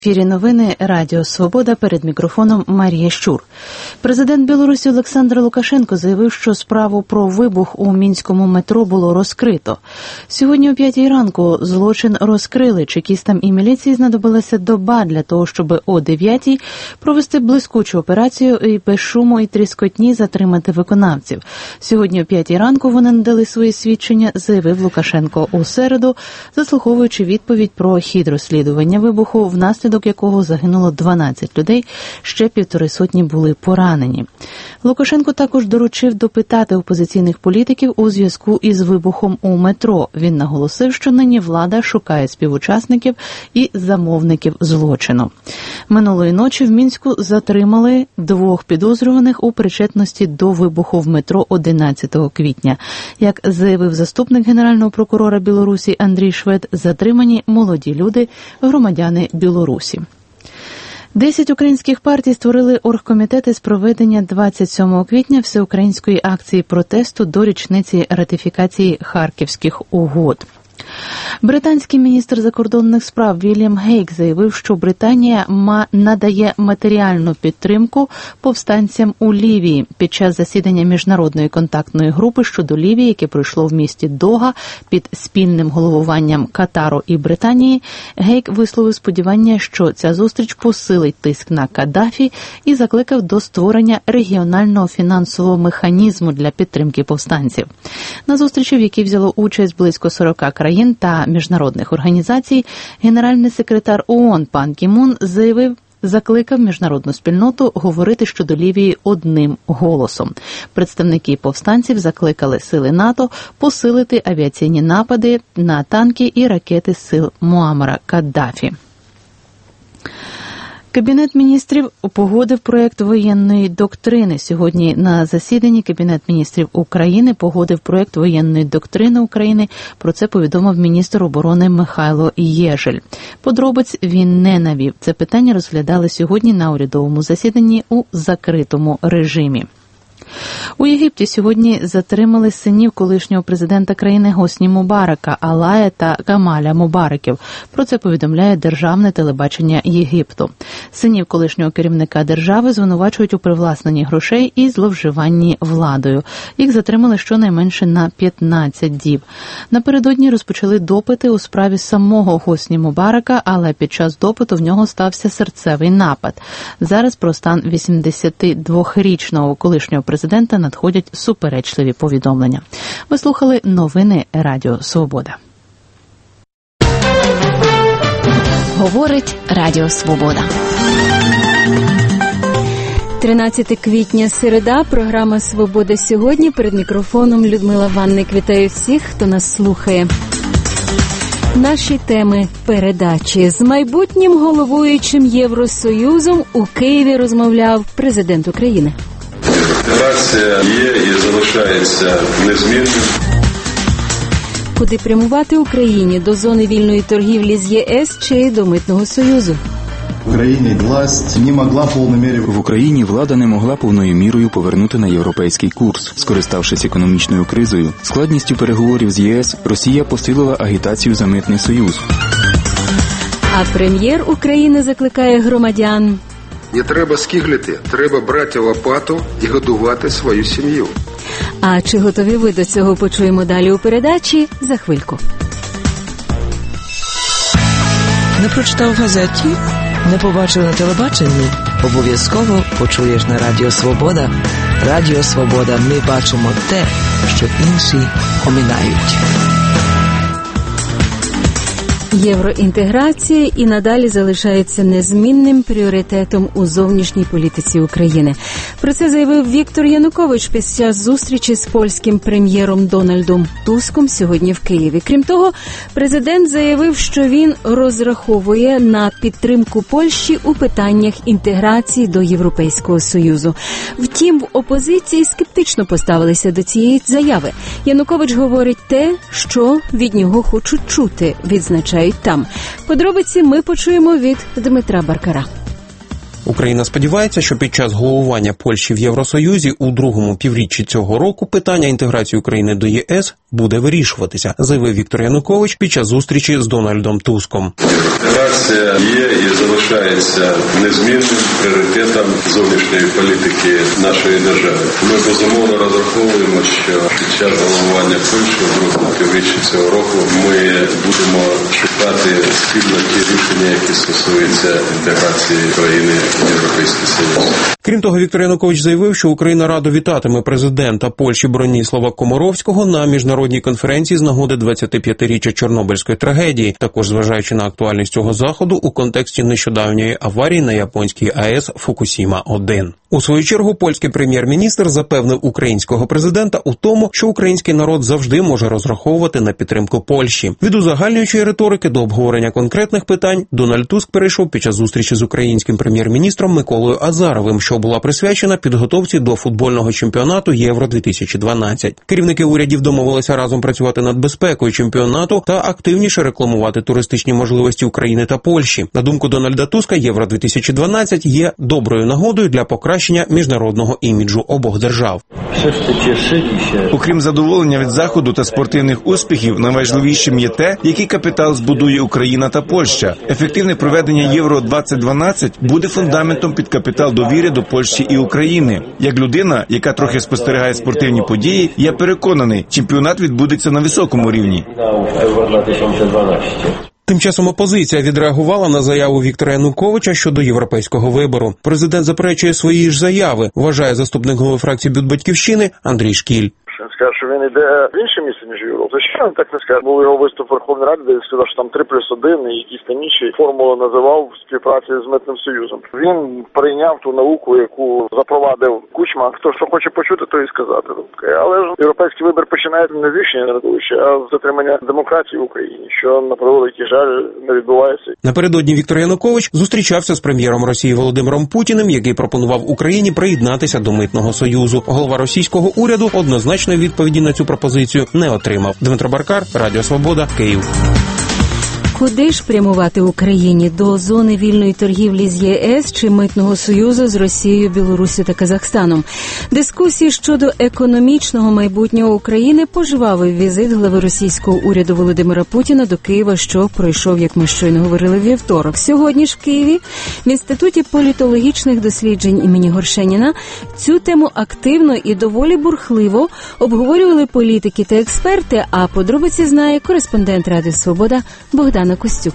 В ефірі новини Радіо Свобода, перед мікрофоном Марія Щур. Президент Білорусі Олександр Лукашенко заявив, що справу про вибух у мінському метро було розкрито. Сьогодні о 5 ранку злочин розкрили. Чекістам і міліції знадобилася доба для того, щоб о 9 провести блискучу операцію і без шуму і тріскотні затримати виконавців. Сьогодні о 5 ранку вони надали свої свідчення, заявив Лукашенко у середу, заслуховуючи відповідь про хід розслідування вибуху, внаслідок якого загинуло 12 людей, ще 150 були поранені. Лукашенко також доручив допитати опозиційних політиків у зв'язку із вибухом у метро. Він наголосив, що нині влада шукає співучасників і замовників злочину. Минулої ночі в Мінську затримали 2 підозрюваних у причетності до вибуху в метро 11 квітня. Як заявив заступник генерального прокурора Білорусі Андрій Швед, затримані молоді люди, громадяни Білорусі. 10 українських партій створили оргкомітети з проведення 27 квітня всеукраїнської акції протесту до річниці ратифікації Харківських угод. Британський міністр закордонних справ Вільям Гейк заявив, що Британія надає матеріальну підтримку повстанцям у Лівії. Під час засідання міжнародної контактної групи щодо Лівії, яке пройшло в місті Дога під спільним головуванням Катару і Британії, Гейк висловив сподівання, що ця зустріч посилить тиск на Каддафі і закликав до створення регіонального фінансового механізму для підтримки повстанців. На зустрічі, в якій взяло участь близько 40 країн та міжнародних організацій, генеральний секретар ООН Пан Кі Мун закликав міжнародну спільноту говорити щодо Лівії одним голосом. Представники повстанців закликали сили НАТО посилити авіаційні напади на танки і ракети сил Муаммара Каддафі. Кабінет міністрів погодив проєкт воєнної доктрини. Сьогодні на засіданні Кабінет міністрів України погодив проєкт воєнної доктрини України. Про це повідомив міністр оборони Михайло Єжель. Подробиць він не навів. Це питання розглядали сьогодні на урядовому засіданні у закритому режимі. У Єгипті сьогодні затримали синів колишнього президента країни Госні Мубарака, Алая та Камаля Мубараків. Про це повідомляє державне телебачення Єгипту. Синів колишнього керівника держави звинувачують у привласненні грошей і зловживанні владою. Їх затримали щонайменше на 15 діб. Напередодні розпочали допити у справі самого Госні Мубарака, але під час допиту в нього стався серцевий напад. Зараз про стан 82-річного колишнього президента надходять суперечливі повідомлення. Ви слухали новини Радіо Свобода. Говорить Радіо Свобода. 13 квітня, середа, програма «Свобода сьогодні». Перед мікрофоном Людмила Ванник. Вітаю всіх, хто нас слухає. Наші теми передачі. З майбутнім головуючим Євросоюзом у Києві розмовляв президент України. Інтеграція є і залишається незмінною. Куди прямувати Україні? До зони вільної торгівлі з ЄС чи до Митного Союзу? В Україні влада не могла повною мірою повернути на європейський курс. Скориставшись економічною кризою, складністю переговорів з ЄС, Росія посилила агітацію за Митний Союз. А прем'єр України закликає громадян: не треба скиглити, треба брати лопату і годувати свою сім'ю. А чи готові ви до цього, почуємо далі у передачі за хвильку. Не прочитав в газеті? Не побачив на телебаченні? Обов'язково почуєш на Радіо Свобода. Радіо Свобода. Ми бачимо те, що інші оминають. Євроінтеграція і надалі залишається незмінним пріоритетом у зовнішній політиці України. Про це заявив Віктор Янукович під час зустрічі з польським прем'єром Дональдом Туском сьогодні в Києві. Крім того, президент заявив, що він розраховує на підтримку Польщі у питаннях інтеграції до Європейського Союзу. Втім, в опозиції скептично поставилися до цієї заяви. Янукович говорить те, що від нього хочуть чути, відзначає там. Подробиці ми почуємо від Дмитра Баркара. Україна сподівається, що під час головування Польщі в Євросоюзі у другому півріччі цього року питання інтеграції України до ЄС буде вирішуватися, заявив Віктор Янукович під час зустрічі з Дональдом Туском. Інтеграція є і залишається незмінним пріоритетом зовнішньої політики нашої держави. Ми безумовно розраховуємо, що під час головування Польщі в другому півріччі цього року ми будемо шукати спільно ті рішення, які стосуються інтеграції країни в Європейський Союз. Крім того, Віктор Янукович заявив, що Україна радо вітатиме президента Польщі Броніслава Комаровського на міжнародній конференції з нагоди 25-річчя Чорнобильської трагедії, також зважаючи на актуальність цього заходу у контексті нещодавньої аварії на японській АЕС Фукусіма-1. У свою чергу, польський прем'єр-міністр запевнив українського президента у тому, що український народ завжди може розраховувати на підтримку Польщі. Від узагальнюючої риторики до обговорення конкретних питань Дональд Туск перейшов під час зустрічі з українським прем'єр-міністром Миколою Азаровим, що була присвячена підготовці до футбольного чемпіонату Євро-2012. Керівники урядів домовилися разом працювати над безпекою чемпіонату та активніше рекламувати туристичні можливості України та Польщі. На думку Дональда Туска, Євро-2012 є доброю нагодою для покращення міжнародного іміджу обох держав. Окрім задоволення від заходу та спортивних успіхів, найважливішим є те, який капітал збудує Україна та Польща. Ефективне проведення Євро-2012 буде фундаментом під капітал довіри до Польщі і України. Як людина, яка трохи спостерігає спортивні події, я переконаний, чемпіонат відбудеться на високому рівні. Тим часом опозиція відреагувала на заяву Віктора Януковича щодо європейського вибору. Президент заперечує свої ж заяви, вважає заступник голови фракції «Бют-Батьківщини» Андрій Шкіль. Він сказав, що він йде в інше місце, ніж Європа. Звичайно, так не сказав. Був його виступ в Верховній Раді, де він сказав, що там 3+1 і якісь там інші формули називав в співпраці з Митним Союзом. Він прийняв ту науку, яку запровадив Кучма. Хто що хоче почути, то і сказати. Але ж європейський вибір починається не з рішення Януковича, а з затримання демократії в Україні, що, на превеликий жаль, не відбувається. Напередодні Віктор Янукович зустрічався з прем'єром Росії Володимиром Путіним, який пропонував Україні приєднатися до Митного Союзу. Голова російського уряду однозначної відповіді на цю пропозицію не отримав. Дмитро Баркар, Радіо Свобода, Київ. Куди ж прямувати Україні? До зони вільної торгівлі з ЄС чи Митного Союзу з Росією, Білоруссю та Казахстаном? Дискусії щодо економічного майбутнього України пожвавив візит глави російського уряду Володимира Путіна до Києва, що пройшов, як ми щойно говорили, вівторок. Сьогодні ж в Києві в Інституті політологічних досліджень імені Горшеніна цю тему активно і доволі бурхливо обговорювали політики та експерти, а подробиці знає кореспондент Радіо Свобода Богдана Костюк.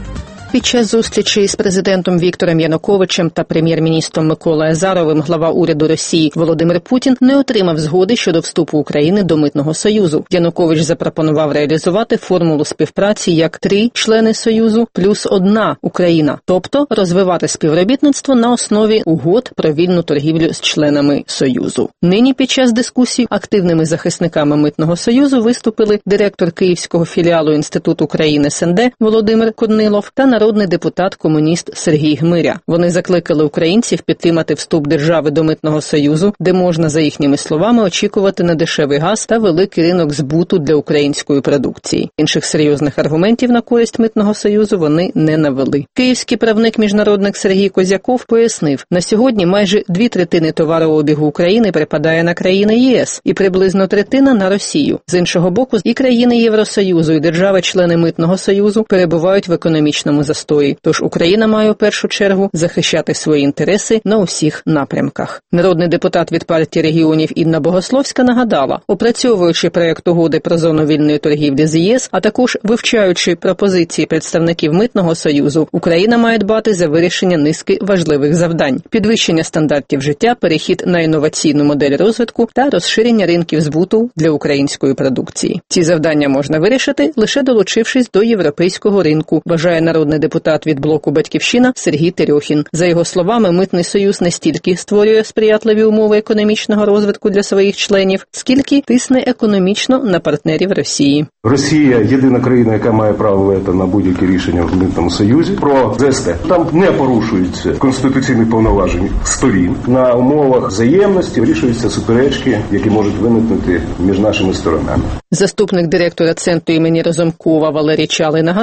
Під час зустрічі з президентом Віктором Януковичем та прем'єр-міністром Миколою Азаровим глава уряду Росії Володимир Путін не отримав згоди щодо вступу України до Митного Союзу. Янукович запропонував реалізувати формулу співпраці як 3 члени Союзу плюс 1 Україна, тобто розвивати співробітництво на основі угод про вільну торгівлю з членами Союзу. Нині під час дискусій активними захисниками Митного Союзу виступили директор київського філіалу Інституту країн СНД Володимир Корнилов та народний депутат-комуніст Сергій Гмиря. Вони закликали українців підтримати вступ держави до Митного Союзу, де можна, за їхніми словами, очікувати на дешевий газ та великий ринок збуту для української продукції. Інших серйозних аргументів на користь Митного Союзу вони не навели. Київський правник-міжнародник Сергій Козяков пояснив, на сьогодні майже 2/3 товарообігу України припадає на країни ЄС і приблизно 1/3 на Росію. З іншого боку, і країни Євросоюзу, і держави-члени Митного Союзу перебувають в економічному застої. Тож Україна має в першу чергу захищати свої інтереси на усіх напрямках. Народний депутат від партії регіонів Інна Богословська нагадала, опрацьовуючи проект угоди про зону вільної торгівлі з ЄС, а також вивчаючи пропозиції представників Митного Союзу, Україна має дбати за вирішення низки важливих завдань: підвищення стандартів життя, перехід на інноваційну модель розвитку та розширення ринків збуту для української продукції. Ці завдання можна вирішити, лише долучившись до європейського ринку, вважає народний депутат від блоку «Батьківщина» Сергій Терьохін. За його словами, Митний Союз не стільки створює сприятливі умови економічного розвитку для своїх членів, скільки тисне економічно на партнерів Росії. Росія – єдина країна, яка має право вето на будь-які рішення в Митному Союзі. Про ЗСТ там не порушуються конституційні повноваження сторін. На умовах взаємності вирішуються суперечки, які можуть виникнути між нашими сторонами. Заступник директора Центру імені Разумкова Валерій Чалий нагадав,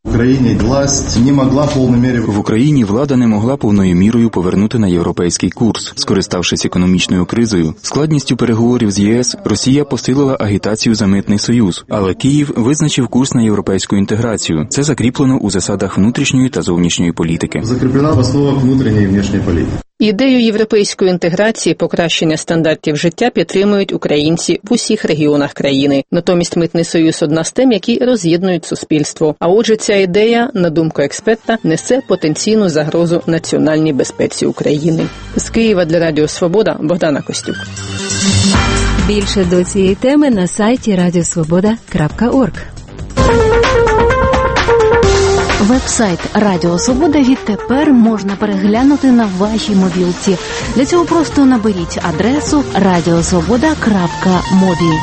В Україні влада не могла повною мірою повернути на європейський курс. Скориставшись економічною кризою, складністю переговорів з ЄС, Росія посилила агітацію за митний союз, але Київ визначив курс на європейську інтеграцію. Це закріплено у засадах внутрішньої та зовнішньої політики. Закріплена в основах внутрішньої і внешньої політики. Ідею європейської інтеграції, покращення стандартів життя підтримують українці в усіх регіонах країни. Натомість митний союз – одна з тем, які роз'єднують суспільство. А отже, ця ідея, на думку експерта, несе потенційну загрозу національній безпеці України. З Києва для Радіо Свобода Богдана Костюк. Більше до цієї теми на сайті radiosvoboda.org. Веб-сайт Радіо Свобода відтепер можна переглянути на вашій мобілці. Для цього просто наберіть адресу radiosvoboda.mobi.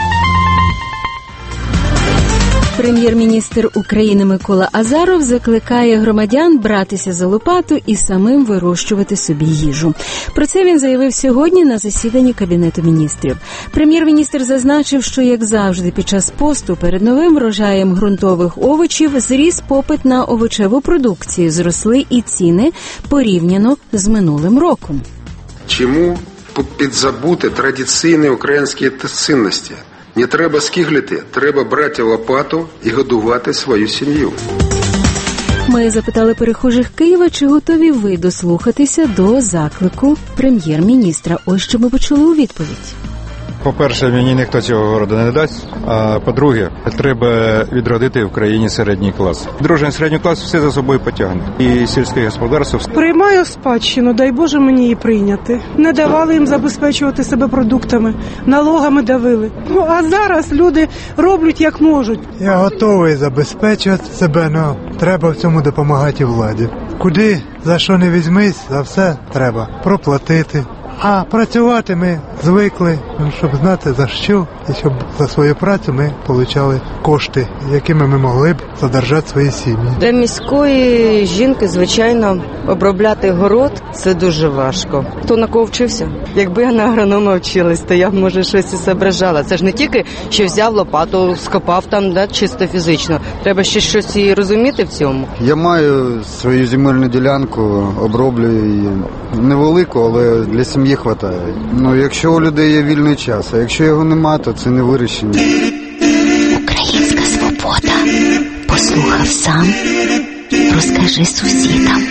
Прем'єр-міністр України Микола Азаров закликає громадян братися за лопату і самим вирощувати собі їжу. Про це він заявив сьогодні на засіданні Кабінету міністрів. Прем'єр-міністр зазначив, що, як завжди, під час посту перед новим врожаєм ґрунтових овочів зріс попит на овочеву продукцію, зросли і ціни порівняно з минулим роком. Чому підзабути традиційні українські цінності? Не треба скиглити, треба брати лопату і годувати свою сім'ю. Ми запитали перехожих Києва, чи готові ви дослухатися до заклику прем'єр-міністра. Ось що ми почули у відповідь. По-перше, мені ніхто цього городу не дасть, а по-друге, треба відродити в країні середній клас. Дружний середній клас все за собою потягне. І сільське господарство. Приймаю спадщину, дай Боже мені її прийняти. Не давали їм забезпечувати себе продуктами, налогами давили. А зараз люди роблять як можуть. Я готовий забезпечувати себе, але треба в цьому допомагати владі. Куди, за що не візьмись, за все треба проплатити. А працювати ми звикли, щоб знати за що, і щоб за свою працю ми отримали кошти, якими ми могли б задержати свої сім'ї. Для міської жінки, звичайно, обробляти город – це дуже важко. Хто на кого вчився? Якби я на агронома вчилась, то я б, може, щось і зображала. Це ж не тільки, що взяв лопату, скопав там, чисто фізично. Треба ще щось і розуміти в цьому. Я маю свою земельну ділянку, оброблюю її. Невелику, але для сім'ї вистачає. Якщо у людей є вільний час, а якщо його нема, то це не вирішення. Українська свобода. Послухав сам, розкажи сусідам.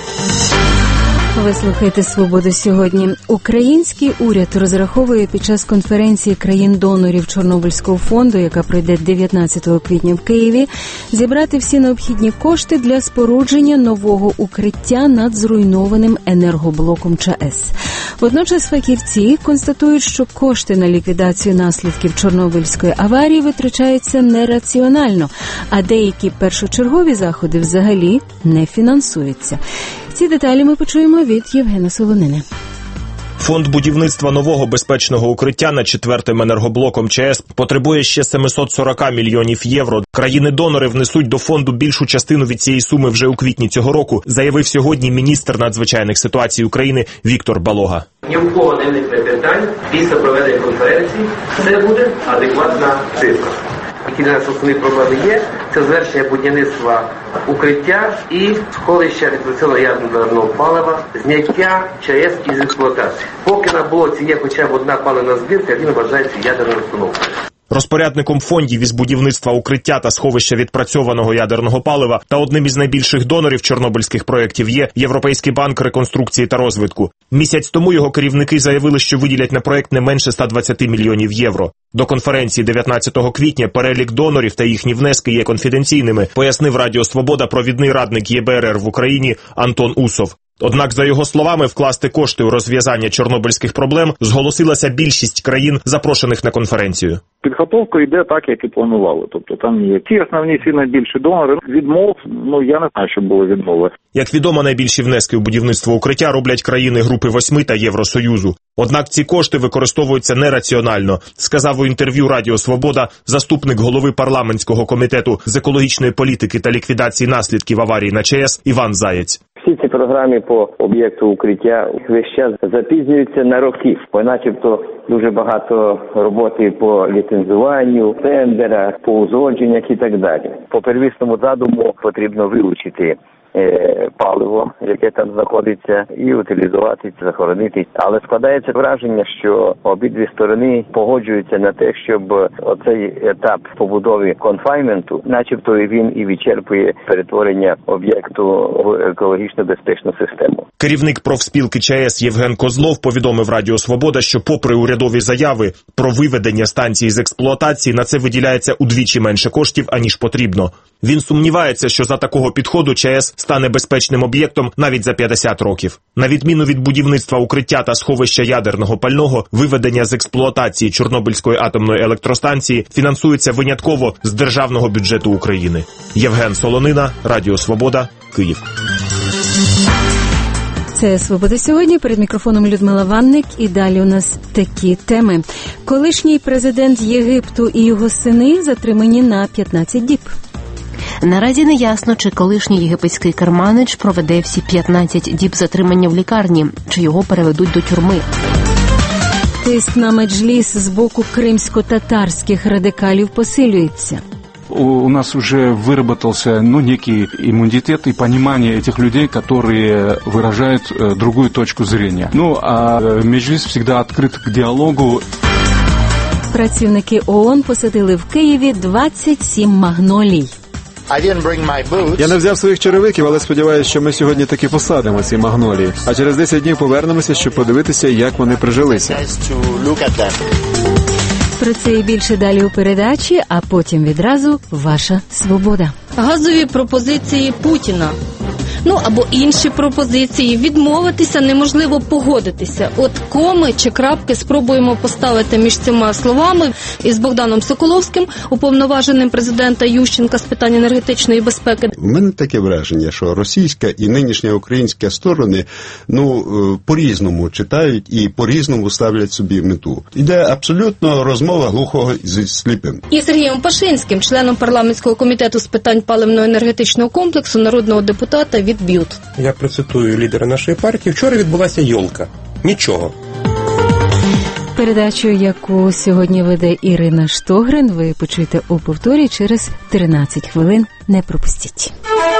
Ви слухаєте «Свободу» сьогодні. Український уряд розраховує під час конференції країн-донорів Чорнобильського фонду, яка пройде 19 квітня в Києві, зібрати всі необхідні кошти для спорудження нового укриття над зруйнованим енергоблоком ЧАЕС. Водночас фахівці констатують, що кошти на ліквідацію наслідків Чорнобильської аварії витрачаються нераціонально, а деякі першочергові заходи взагалі не фінансуються. Ці деталі ми почуємо від Євгена Солонини. Фонд будівництва нового безпечного укриття над 4-м енергоблоком ЧАЕС потребує ще 740 мільйонів євро. Країни-донори внесуть до фонду більшу частину від цієї суми вже у квітні цього року, заявив сьогодні міністр надзвичайних ситуацій України Віктор Балога. Ні в кого не виникне питань після проведення конференції. Це буде адекватна цифра. Єдине, що основні проблеми є, це завершення будівництва укриття і сховища радіаційного ядерного палива, зняття ЧАЕС із експлуатації. Поки на блоці є хоча б одна паливна збірка, він вважається ядерною установкою. Розпорядником фондів із будівництва укриття та сховища відпрацьованого ядерного палива та одним із найбільших донорів чорнобильських проєктів є Європейський банк реконструкції та розвитку. Місяць тому його керівники заявили, що виділять на проєкт не менше 120 мільйонів євро. До конференції 19 квітня перелік донорів та їхні внески є конфіденційними, пояснив Радіо Свобода провідний радник ЄБРР в Україні Антон Усов. Однак, за його словами, вкласти кошти у розв'язання чорнобильських проблем зголосилася більшість країн, запрошених на конференцію. Підготовка йде так, як і планували. Тобто там є ті основні, всі найбільші донори. Відмов, я не знаю, що були відмови. Як відомо, найбільші внески у будівництво укриття роблять країни Групи 8 та Євросоюзу. Однак ці кошти використовуються нераціонально, сказав у інтерв'ю Радіо Свобода заступник голови парламентського комітету з екологічної політики та ліквідації наслідків аварії на ЧАЕС Іван Заєць. Всі ці програми по об'єкту укриття весь час запізнюються на роки, бо начебто дуже багато роботи по ліцензуванню, тендерах, по узгодженнях і так далі. По первісному задуму потрібно вилучити паливо, яке там знаходиться, і утилізувати, захоронити. Але складається враження, що обидві сторони погоджуються на те, щоб оцей етап побудови конфайнменту, начебто він і відчерпує перетворення об'єкту в екологічно безпечну систему. Керівник профспілки ЧАЕС Євген Козлов повідомив Радіо Свобода, що попри урядові заяви про виведення станції з експлуатації, на це виділяється удвічі менше коштів, аніж потрібно. Він сумнівається, що за такого підходу ЧАЕС стане безпечним об'єктом навіть за 50 років. На відміну від будівництва укриття та сховища ядерного пального, виведення з експлуатації Чорнобильської атомної електростанції фінансується винятково з державного бюджету України. Євген Солонина, Радіо Свобода, Київ. Це «Свобода сьогодні». Перед мікрофоном Людмила Ванник. І далі у нас такі теми. Колишній президент Єгипту і його сини затримані на 15 діб. Наразі не ясно, чи колишній єгипетський керманич проведе всі 15 діб затримання в лікарні, чи його переведуть до тюрми. Тиск на меджліс з боку кримсько-татарських радикалів посилюється. У нас уже выработался некий иммунитет и понимание этих людей, которые выражают другую точку зрения. А Меджлис всегда открыт к диалогу. Працівники ООН посадили в Києві 27 магнолій. Я не взяв своїх черевиків, але сподіваюся, що ми сьогодні таки посадимо ці магнолії. А через 10 днів повернемося, щоб подивитися, як вони прижилися. Про це і більше далі у передачі, а потім відразу «Ваша свобода». Газові пропозиції Путіна. Або інші пропозиції. Відмовитися неможливо погодитися. От коми чи крапки спробуємо поставити між цими словами із Богданом Соколовським, уповноваженим президента Ющенка з питань енергетичної безпеки. У мене таке враження, що російська і нинішня українська сторони по-різному читають і по-різному ставлять собі мету. Іде абсолютно розмова глухого зі сліпим. І Сергієм Пашинським, членом парламентського комітету з питань паливно-енергетичного комплексу, народного депутата від БЮТ. Я процитую лідера нашої партії. Вчора відбулася йолка. Нічого. Передачу, яку сьогодні веде Ірина Штогрин, ви почуєте у повторі через 13 хвилин. Не пропустіть.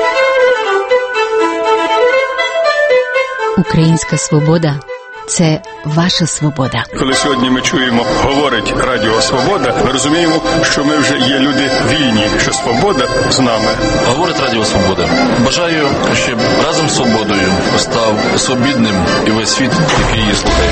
Українська свобода – це ваша свобода. Коли сьогодні ми чуємо, говорить Радіо Свобода, ми розуміємо, що ми вже є люди вільні, що свобода з нами. Говорить Радіо Свобода. Бажаю, щоб разом з свободою став свобідним і весь світ, який її слухає.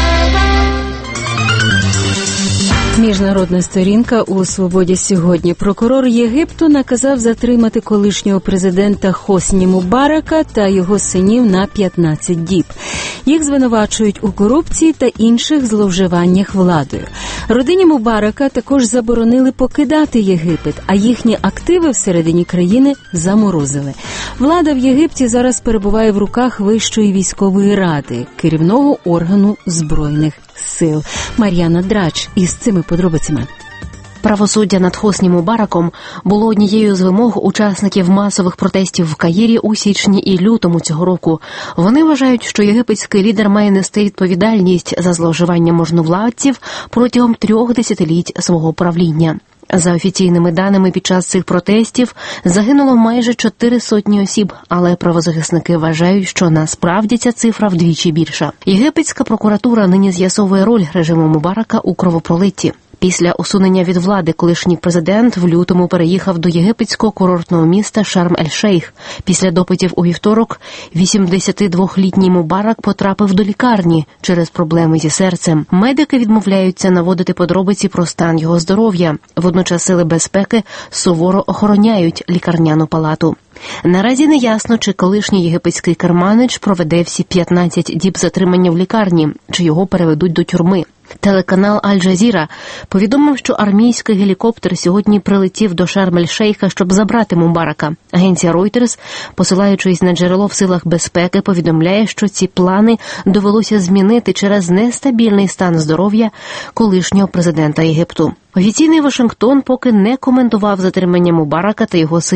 Міжнародна сторінка у «Свободі сьогодні». Прокурор Єгипту наказав затримати колишнього президента Хосні Мубарака та його синів на 15 діб. Їх звинувачують у корупції та інших зловживаннях владою. Родині Мубарака також заборонили покидати Єгипет, а їхні активи всередині країни заморозили. Влада в Єгипті зараз перебуває в руках Вищої військової ради, керівного органу Збройних сил. Мар'яна Драч із цими подробицями. Правосуддя над Хосні Мубараком було однією з вимог учасників масових протестів в Каїрі у січні і лютому цього року. Вони вважають, що єгипетський лідер має нести відповідальність за зловживання можновладців протягом 3 десятиліть свого правління. За офіційними даними, під час цих протестів загинуло майже 400 осіб, але правозахисники вважають, що насправді ця цифра вдвічі більша. Єгипетська прокуратура нині з'ясовує роль режиму Мубарака у кровопролитті. Після усунення від влади колишній президент в лютому переїхав до єгипетського курортного міста Шарм-ель-Шейх. Після допитів у вівторок 82-літній Мубарак потрапив до лікарні через проблеми зі серцем. Медики відмовляються наводити подробиці про стан його здоров'я. Водночас сили безпеки суворо охороняють лікарняну палату. Наразі не ясно, чи колишній єгипетський керманич проведе всі 15 діб затримання в лікарні, чи його переведуть до тюрми. Телеканал Аль-Джазіра повідомив, що армійський гелікоптер сьогодні прилетів до Шарм-ель-Шейха, щоб забрати Мубарака. Агенція Reuters, посилаючись на джерело в силах безпеки, повідомляє, що ці плани довелося змінити через нестабільний стан здоров'я колишнього президента Єгипту. Офіційний Вашингтон поки не коментував затримання Мубарака та його синів.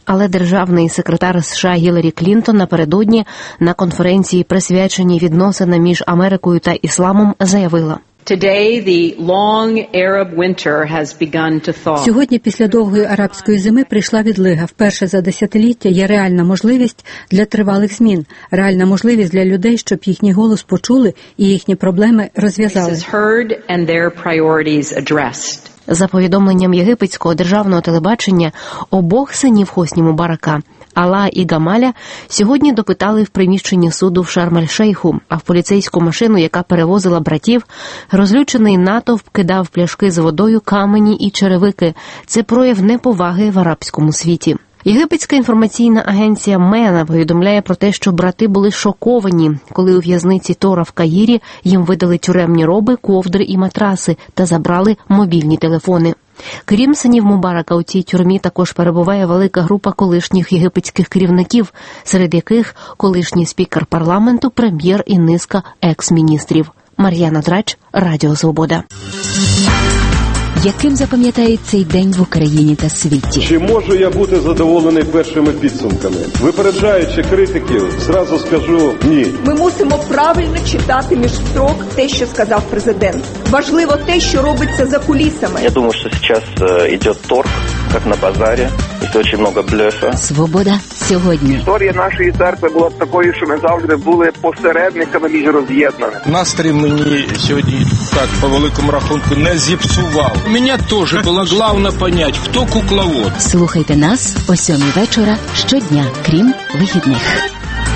Але державний секретар США Гіларі Клінтон напередодні на конференції, присвяченій відносинам між Америкою та ісламом, заявила: Сьогодні, після довгої арабської зими, прийшла відлига. Вперше за десятиліття є реальна можливість для тривалих змін, реальна можливість для людей, щоб їхній голос почули і їхні проблеми розв'язали. За повідомленням єгипетського державного телебачення, обох синів Хосні Мубарака, Алла і Гамаля, сьогодні допитали в приміщенні суду в Шарм-ель-Шейху, а в поліцейську машину, яка перевозила братів, розлючений натовп кидав пляшки з водою, камені і черевики. Це прояв неповаги в арабському світі. Єгипетська інформаційна агенція МЕНА повідомляє про те, що брати були шоковані, коли у в'язниці Тора в Каїрі їм видали тюремні роби, ковдри і матраси та забрали мобільні телефони. Крім синів Мубарака, у цій тюрмі також перебуває велика група колишніх єгипетських керівників, серед яких колишній спікер парламенту, прем'єр і низка екс-міністрів. Мар'яна Драч, Радіо Свобода. Яким запам'ятає цей день в Україні та світі? Чи можу я бути задоволений першими підсумками? Випереджаючи критиків, зразу скажу ні. Ми мусимо правильно читати між строк те, що сказав президент. Важливо те, що робиться за кулісами. Я думаю, що зараз йде торг, як на базарі. І дуже багато блефа. Свобода сьогодні. Історія нашої церкви була такою, що ми завжди були посередниками між роз'єднаними. Настрій мені сьогодні, так, по великому рахунку, не зіпсував. У мене теж було головне понять, хто кукловод. Слухайте нас о 7:00 вечора щодня, крім вихідних.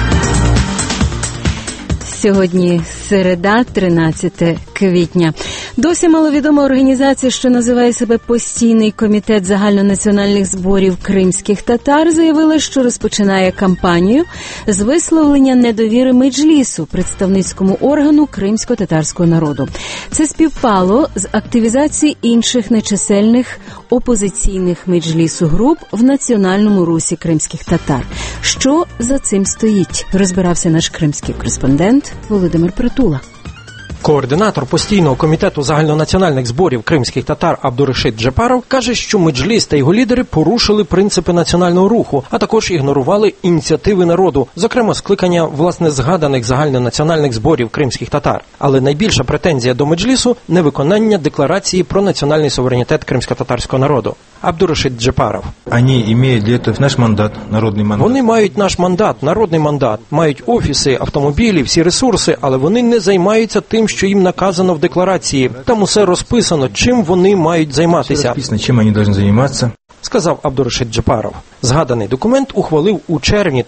Сьогодні середа, 13 квітня. Досі маловідома організація, що називає себе Постійний комітет загальнонаціональних зборів кримських татар, заявила, що розпочинає кампанію з висловлення недовіри Меджлісу, представницькому органу кримсько-татарського народу. Це співпало з активізацією інших нечисельних опозиційних Меджлісу груп в національному русі кримських татар. Що за цим стоїть? Розбирався наш кримський кореспондент Володимир Притула. Координатор Постійного комітету загальнонаціональних зборів кримських татар Абдурашид Джепаров каже, що Меджліс та його лідери порушили принципи національного руху, а також ігнорували ініціативи народу, зокрема скликання власне згаданих загальнонаціональних зборів кримських татар. Але найбільша претензія до Меджлісу – невиконання декларації про національний суверенітет кримсько-татарського народу. Абдурашид Джепаров. Вони мають для цього наш мандат, народний мандат. Вони мають наш мандат, народний мандат, мають офіси, автомобілі, всі ресурси, але вони не займаються тим, що їм наказано в декларації. Там усе розписано, чим вони мають займатися. Все розписано, чим вони повинні займатися. Сказав Абдурашид Джепаров. Згаданий документ ухвалив у червні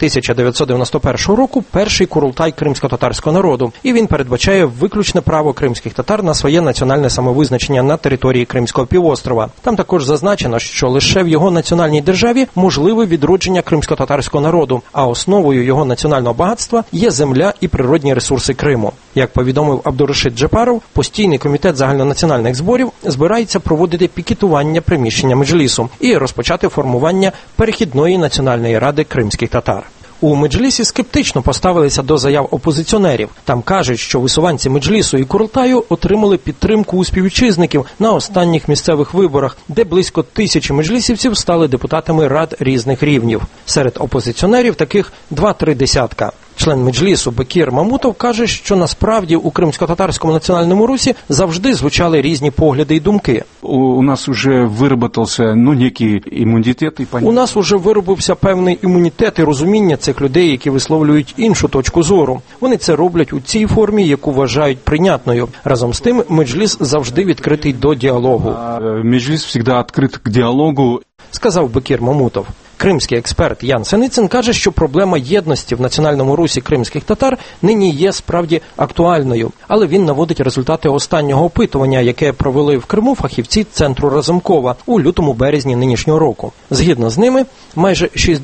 1991 року перший курултай кримсько-татарського народу, і він передбачає виключне право кримських татар на своє національне самовизначення на території Кримського півострова. Там також зазначено, що лише в його національній державі можливе відродження кримсько-татарського народу, а основою його національного багатства є земля і природні ресурси Криму. Як повідомив Абдурашид Джепаров, Постійний комітет загальнонаціональних зборів збирається проводити пікетування приміщення Меджлісу і розпочати формування перехідної національної ради кримських татар. У Меджлісі скептично поставилися до заяв опозиціонерів. Там кажуть, що висуванці Меджлісу і Курултаю отримали підтримку у співвітчизників на останніх місцевих виборах, де близько 1000 меджлісівців стали депутатами рад різних рівнів. Серед опозиціонерів таких 2-3 десятка. Член Меджлісу Бекір Мамутов каже, що насправді у кримсько-татарському національному русі завжди звучали різні погляди і думки. У нас уже виробився некий імунітет. У нас уже виробився певний імунітет і розуміння цих людей, які висловлюють іншу точку зору. Вони це роблять у цій формі, яку вважають прийнятною. Разом з тим, Меджліс завжди відкритий до діалогу. Меджліс завжди відкритий к діалогу, сказав Бекір Мамутов. Кримський експерт Ян Синицин каже, що проблема єдності в національному русі кримських татар нині є справді актуальною. Але він наводить результати останнього опитування, яке провели в Криму фахівці Центру Разумкова у лютому-березні нинішнього року. Згідно з ними, майже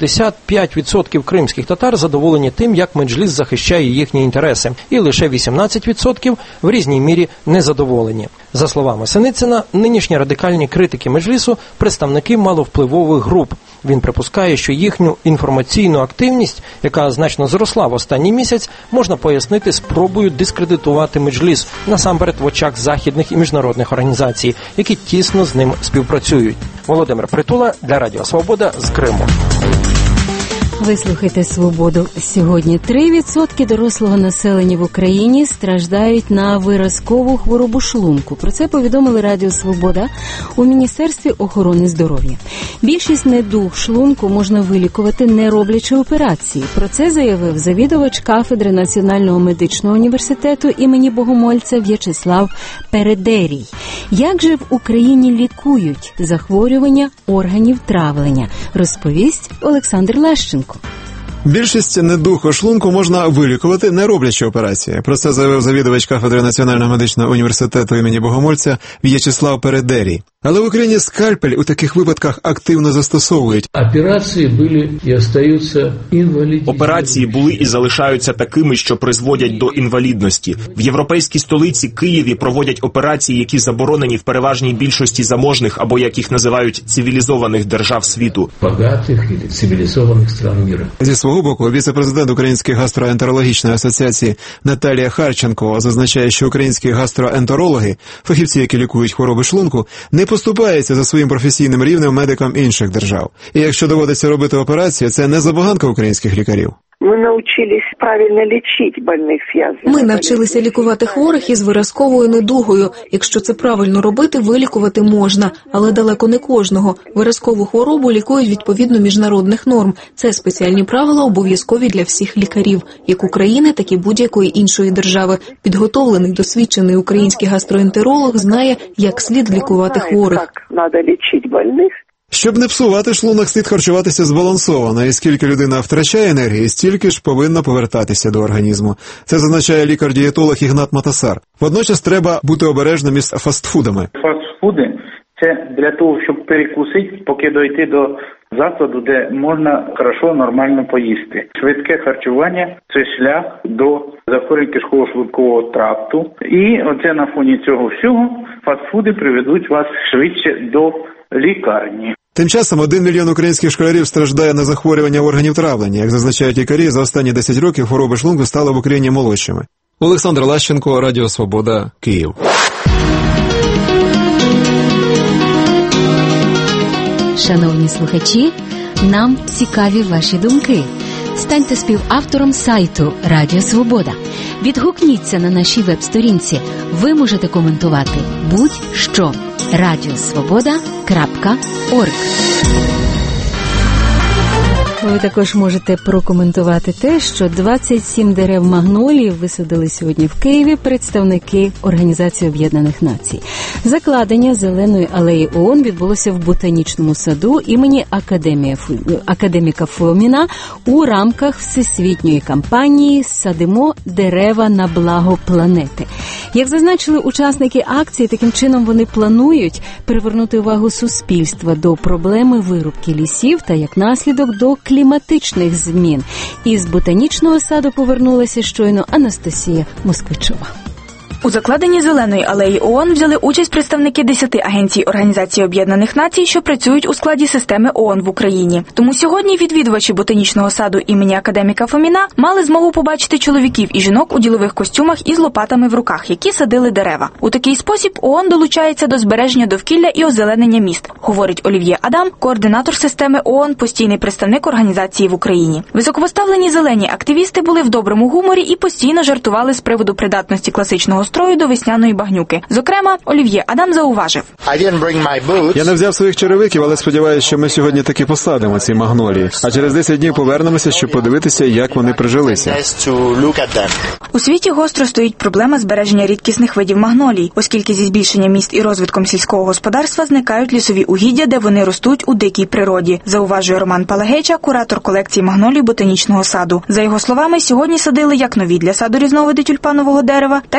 65% кримських татар задоволені тим, як Меджліс захищає їхні інтереси, і лише 18% в різній мірі незадоволені. За словами Синицина, нинішні радикальні критики Меджлісу – представники маловпливових груп, Він припускає, що їхню інформаційну активність, яка значно зросла в останній місяць, можна пояснити спробою дискредитувати Меджліс, насамперед в очах західних і міжнародних організацій, які тісно з ним співпрацюють. Володимир Притула для Радіо Свобода з Криму. Ви слухаєте «Свободу». Сьогодні 3% дорослого населення в Україні страждають на виразкову хворобу шлунку. Про це повідомили Радіо Свобода у Міністерстві охорони здоров'я. Більшість недуг шлунку можна вилікувати, не роблячи операції. Про це заявив завідувач кафедри Національного медичного університету імені Богомольця В'ячеслав Передерій. Як же в Україні лікують захворювання органів травлення, розповість Олександр Лещенко. Більшість недуг шлунку можна вилікувати, не роблячи операції. Про це заявив завідувач кафедри Національного медичного університету імені Богомольця В'ячеслав Передерій. Але в Україні скальпель у таких випадках активно застосовують. Операції були і залишаються такими, що призводять до інвалідності. В європейській столиці Києві проводять операції, які заборонені в переважній більшості заможних або, як їх називають, цивілізованих держав світу. Зі свого боку, віце-президент Української гастроентерологічної асоціації Наталія Харченко зазначає, що українські гастроентерологи, фахівці, які лікують хвороби шлунку, не поступаються за своїм професійним рівнем медикам інших держав. І якщо доводиться робити операцію, це не забаганка українських лікарів. Ми навчилися лікувати хворих із виразковою недугою. Якщо це правильно робити, вилікувати можна, але далеко не кожного. Виразкову хворобу лікують відповідно міжнародних норм. Це спеціальні правила, обов'язкові для всіх лікарів, як України, так і будь-якої іншої держави. Підготовлений, досвідчений український гастроентеролог знає, як слід лікувати хворих. Щоб не псувати шлунок, слід харчуватися збалансовано, і скільки людина втрачає енергії, стільки ж повинна повертатися до організму. Це зазначає лікар-дієтолог Ігнат Матасар. Водночас треба бути обережним із фастфудами. Фастфуди – це для того, щоб перекусити, поки дойти до закладу, де можна хорошо, нормально поїсти. Швидке харчування – це шлях до захворювань кишково-шлункового тракту. І оце на фоні цього всього фастфуди приведуть вас швидше до лікарні. Тим часом 1 мільйон українських школярів страждає на захворювання органів травлення. Як зазначають лікарі, за останні 10 років хвороби шлунку стали в Україні молодшими. Олександр Лащенко, Радіо Свобода, Київ. Шановні слухачі, нам цікаві ваші думки. Станьте співавтором сайту Радіо Свобода. Відгукніться на нашій веб-сторінці. Ви можете коментувати будь-що. radiosvoboda.org. Ви також можете прокоментувати те, що 27 дерев магнолії висадили сьогодні в Києві представники Організації Об'єднаних Націй. Закладення Зеленої алеї ООН відбулося в ботанічному саду імені академіка Фоміна у рамках всесвітньої кампанії «Садимо дерева на благо планети». Як зазначили учасники акції, таким чином вони планують привернути увагу суспільства до проблеми вирубки лісів та, як наслідок, до кліматичних змін. Із ботанічного саду повернулася щойно Анастасія Москвичова. У закладенні Зеленої алеї ООН взяли участь представники 10 агенцій Організації Об'єднаних Націй, що працюють у складі системи ООН в Україні. Тому сьогодні відвідувачі ботанічного саду імені академіка Фоміна мали змогу побачити чоловіків і жінок у ділових костюмах із лопатами в руках, які садили дерева. У такий спосіб ООН долучається до збереження довкілля і озеленення міст, говорить Олів'є Адам, координатор системи ООН, постійний представник організації в Україні. Високопоставлені зелені активісти були в доброму гуморі і постійно жартували з приводу придатності класичного строю до весняної багнюки. Зокрема, Олів'є Адам зауважив: Я не взяв своїх черевиків, але сподіваюся, що ми сьогодні таки посадимо ці магнолії. А через 10 днів повернемося, щоб подивитися, як вони прижилися. У світі гостро стоїть проблема збереження рідкісних видів магнолій, оскільки зі збільшенням міст і розвитком сільського господарства зникають лісові угіддя, де вони ростуть у дикій природі, зауважує Роман Палагеча, куратор колекції магнолій ботанічного саду. За його словами, сьогодні садили як нові для саду різновиди тюльпанового дерева, так і такі,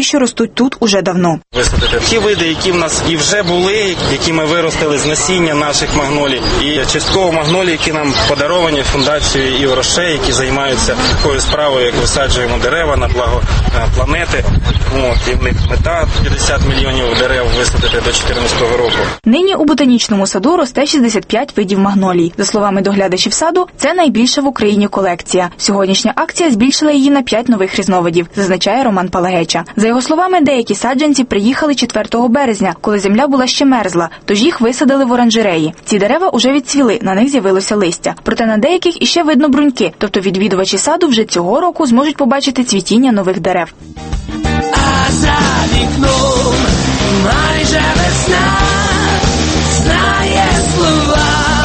що ростуть тут уже давно. Висадити ті види, які в нас і вже були, які ми виростили з насіння наших магнолій, і частково магнолії, які нам подаровані фундацією Іврошей, які займаються такою справою, як висаджуємо дерева на благо планети. І в них мета 50 мільйонів дерев висадити до 2014 року. Нині у ботанічному саду росте 65 видів магнолій. За словами доглядачів саду, це найбільша в Україні колекція. Сьогоднішня акція збільшила її на 5 нових різновидів, зазначає Роман Палагеча. За його словами, деякі саджанці приїхали 4 березня, коли земля була ще мерзла, тож їх висадили в оранжереї. Ці дерева уже відцвіли, на них з'явилося листя. Проте на деяких іще видно бруньки, тобто відвідувачі саду вже цього року зможуть побачити цвітіння нових дерев. А за вікном майже весна, знає слова,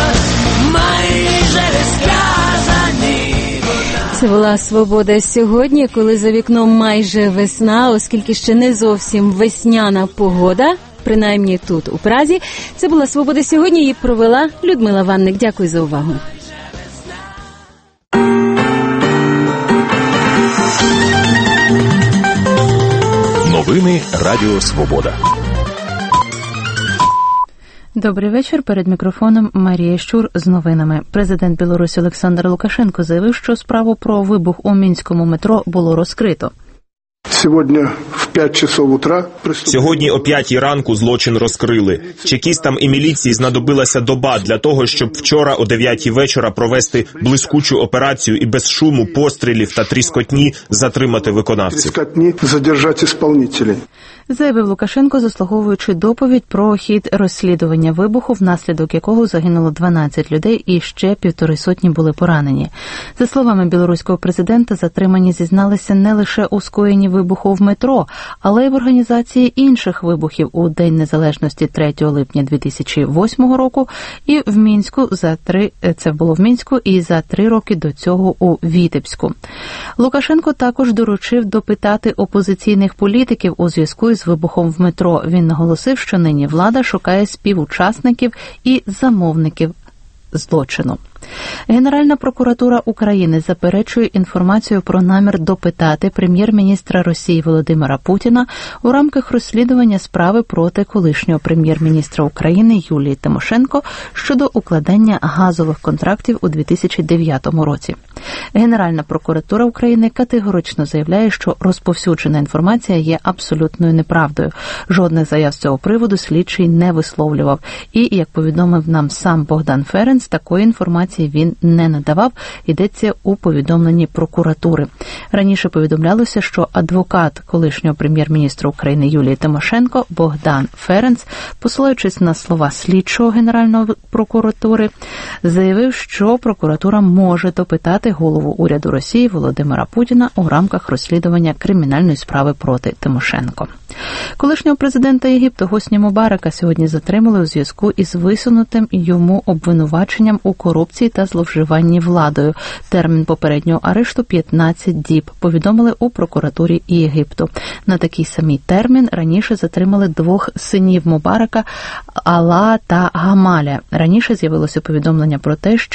майже сказані. Це була «Свобода сьогодні», коли за вікном майже весна, оскільки ще не зовсім весняна погода, принаймні тут, у Празі. Це була «Свобода сьогодні», її провела Людмила Ванник. Дякую за увагу. Новини Радіо Свобода. Добрий вечір. Перед мікрофоном Марія Щур з новинами. Президент Білорусі Олександр Лукашенко заявив, що справу про вибух у мінському метро було розкрито. Сьогодні о 5 ранку злочин розкрили. Чекістам і міліції знадобилася доба для того, щоб вчора о 9 вечора провести блискучу операцію і без шуму, пострілів та тріскотні затримати виконавців. Заявив Лукашенко, заслуговуючи доповідь про хід розслідування вибуху, внаслідок якого загинуло 12 людей і ще 150 були поранені. За словами білоруського президента, затримані зізналися не лише у скоєнні вибуху в метро, але й в організації інших вибухів у День Незалежності 3 липня 2008 року і в Мінську це було в Мінську і за 3 роки до цього у Вітебську. Лукашенко також доручив допитати опозиційних політиків у зв'язку з вибухом в метро. Він наголосив, що нині влада шукає співучасників і замовників злочину. Генеральна прокуратура України заперечує інформацію про намір допитати прем'єр-міністра Росії Володимира Путіна у рамках розслідування справи проти колишнього прем'єр-міністра України Юлії Тимошенко щодо укладання газових контрактів у 2009 році. Генеральна прокуратура України категорично заявляє, що розповсюджена інформація є абсолютною неправдою. Жодних заяв з цього приводу слідчий не висловлював. І, як повідомив нам сам Богдан Ференц, такої інформації він не надавав, йдеться у повідомленні прокуратури. Раніше повідомлялося, що адвокат колишнього прем'єр-міністра України Юлії Тимошенко Богдан Ференц, посилаючись на слова слідчого Генеральної прокуратури, заявив, що прокуратура може допитати голову уряду Росії Володимира Путіна у рамках розслідування кримінальної справи проти Тимошенко. Колишнього президента Єгипту Хосні Мубарака сьогодні затримали у зв'язку із висунутим йому обвинуваченням у корупції та зловживанні владою. Термін попереднього арешту 15 діб, повідомили у прокуратурі Єгипту. На такий самий термін раніше затримали 2 синів Мубарака – Алла та Гамаля. Раніше з'явилося повідомлення про те, що